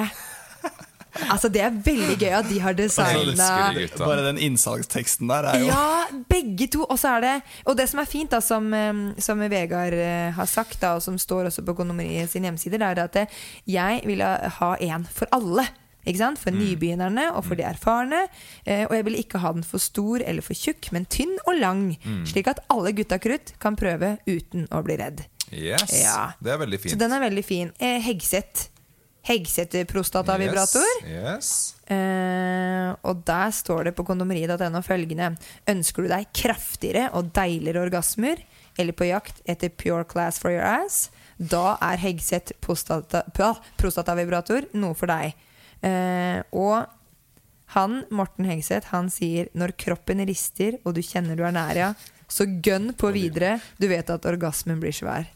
Altså det er veldig gøy at de har designet bare den innsalgsteksten der er jo ja, begge to. Og så er det Og det som er fint da, som, som Vegard har sagt da, og som står også på Kondomeriet sin hjemmeside, det er at jeg vil ha en for alle. Ikke sant? For mm. nybegynnerne og for de erfarne. eh, Og jeg vil ikke ha den for stor eller for tjukk, men tynn og lang, mm. slik at alle gutta krutt kan prøve uten å bli redd. Yes, ja. Det er veldig fint. Så den er veldig fin. eh, Hegseth Hegseth prostatavibrator. Yes, yes. Eh, og der står det på kondomeri punktum no følgende: ønsker du deg kraftigere og deiligere orgasmer, eller på jakt etter pure class for your ass, da er Hegseth prostata, prostatavibrator noe for deg. Eh, og han, Morten Hegseth, han sier: når kroppen rister og du kjenner du er nær, ja, så gønn på videre. Du vet at orgasmen blir svær.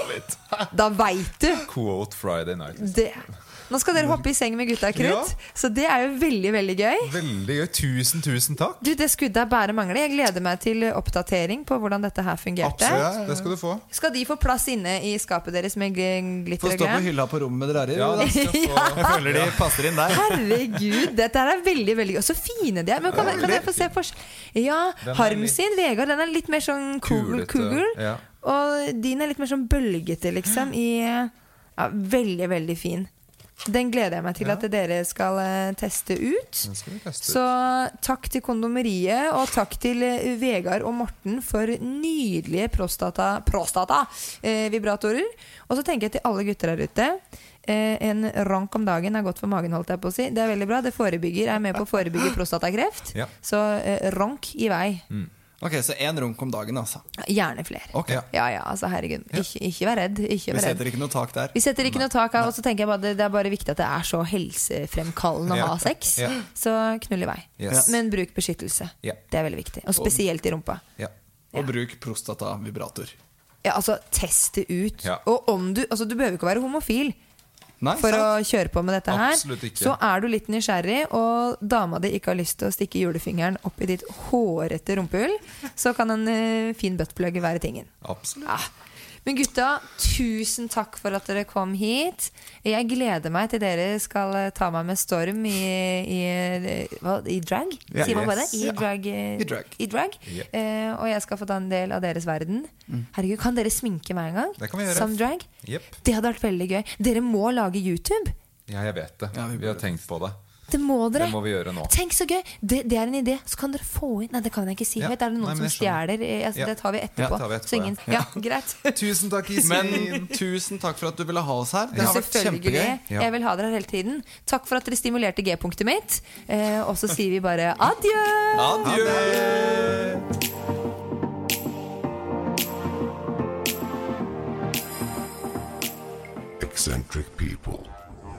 Da vet du. Quote Friday night. Det. Nå skal dere hoppe i seng med gutta krutt, ja. Så det er jo veldig, veldig gøy. Veldig gøy, tusen, tusen takk. Du, det skuddet er bare mangler. Jeg gleder meg til oppdatering på hvordan dette her fungerte. Absolutt, det skal du få. Skal de få plass inne i skapet deres med glitter og glem? Få stå på hylla på rommet med dere. Ja, ja. Jeg føler de passer inn der. Herregud, dette er veldig, veldig gøy. Og så fine de er. Men kan, ja, kan jeg få se for... Ja, Harm sin, Vegard, den er litt mer sånn kugel, kugel. Ja. Og din er litt mer sånn bølgete liksom i, ja, veldig, veldig fin. Den gleder jeg meg til, ja. At dere skal uh, teste ut. Skal teste Så ut. takk til Kondomeriet, og takk til uh, Vegard og Morten for nydelige prostata, prostata uh, vibratorer. Og så tenker jeg til alle gutter der ute, eh, en ronk om dagen er godt for magen, holdt jeg på å si. Det er veldig bra, det forebygger, er med på å forebygge prostatakreft. Ja. Så eh, ronk i vei. Mm. Ok, så en runk om dagen altså. Gjerne flere. Okay. Ja, ja, altså herregud. Ikke, ikke vær redd. Ikke vær Vi setter redd. ikke noe tak der. Vi setter ikke noe tak her, og så tenker jeg bare det, det er bare viktig at det er så helsefremkallende å Ja. ha sex. Ja. Så knull i vei. Yes. Men bruk beskyttelse. Ja. Det er veldig viktig. Og spesielt i rumpa. Ja. Og bruk prostatavibrator. Ja, altså test det ut. Ja. Og om du, altså du behøver ikke være homofil Nei, for sant? å kjøre på med dette her. Absolutt ikke. Så er du litt nysgjerrig, og dama di ikke har lyst til å stikke julefingeren opp i ditt hårete rumpehull, så kan en uh, fin buttplug være tingen. Absolutt. Ja. Men gutta, tusen takk for at dere kom hit. Jeg gleder meg til dere skal ta meg med storm i, i, hva, i drag. Ja, Sier man bare det? yes. I drag, I drag. I drag. Yep. Eh, og jeg skal få ta en del av deres verden. Herregud, kan dere sminke meg en gang? Det kan vi gjøre. Som drag? Yep. Det hadde vært veldig gøy. Dere må lage YouTube. Ja, jeg vet det. Ja, vi vi har burde. tenkt på det. Det må dere. Det må vi gjøre nå. Tenk så gøy. Det, det er en idé. Så kan dere få inn. Nei, det kan jeg ikke si Ja. høyt. Er det noen Nei, men som jeg skjønner. stjeler? Eh, Altså, Ja. Det tar vi etterpå. Ja, tar vi etterpå, så ingen, ja. ja, greit. Tusen takk, Iselin. Men tusen takk for at du ville ha oss her. Det har vært Selvfølgelig. kjempegøy. Ja. Jeg vil ha dere her hele tiden. Takk for at dere stimulerte G-punktet mitt. Eh, og så sier vi bare adjø! Adjø! Eccentric people.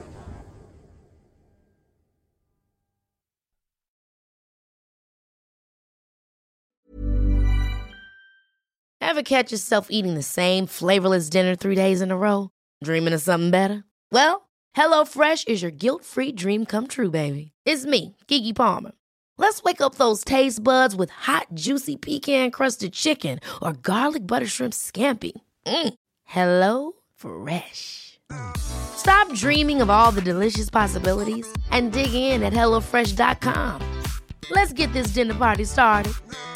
Ever catch yourself eating the same flavorless dinner three days in a row? Dreaming of something better? Well, HelloFresh is your guilt-free dream come true, baby. It's me, Keke Palmer. Let's wake up those taste buds with hot, juicy pecan-crusted chicken or garlic butter shrimp scampi. Mm. Hello Fresh. Stop dreaming of all the delicious possibilities and dig in at hello fresh dot com. Let's get this dinner party started.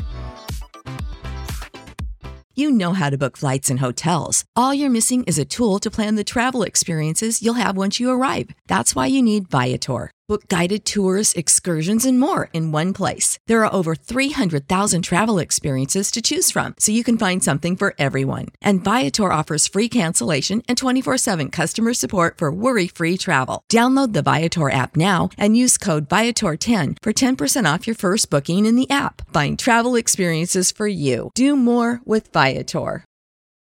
You know how to book flights and hotels. All you're missing is a tool to plan the travel experiences you'll have once you arrive. That's why you need Viator. Book guided tours, excursions, and more in one place. There are over three hundred thousand travel experiences to choose from, so you can find something for everyone. And Viator offers free cancellation and twenty-four seven customer support for worry-free travel. Download the Viator app now and use code Viator ten for ten percent off your first booking in the app. Find travel experiences for you. Do more with Viator.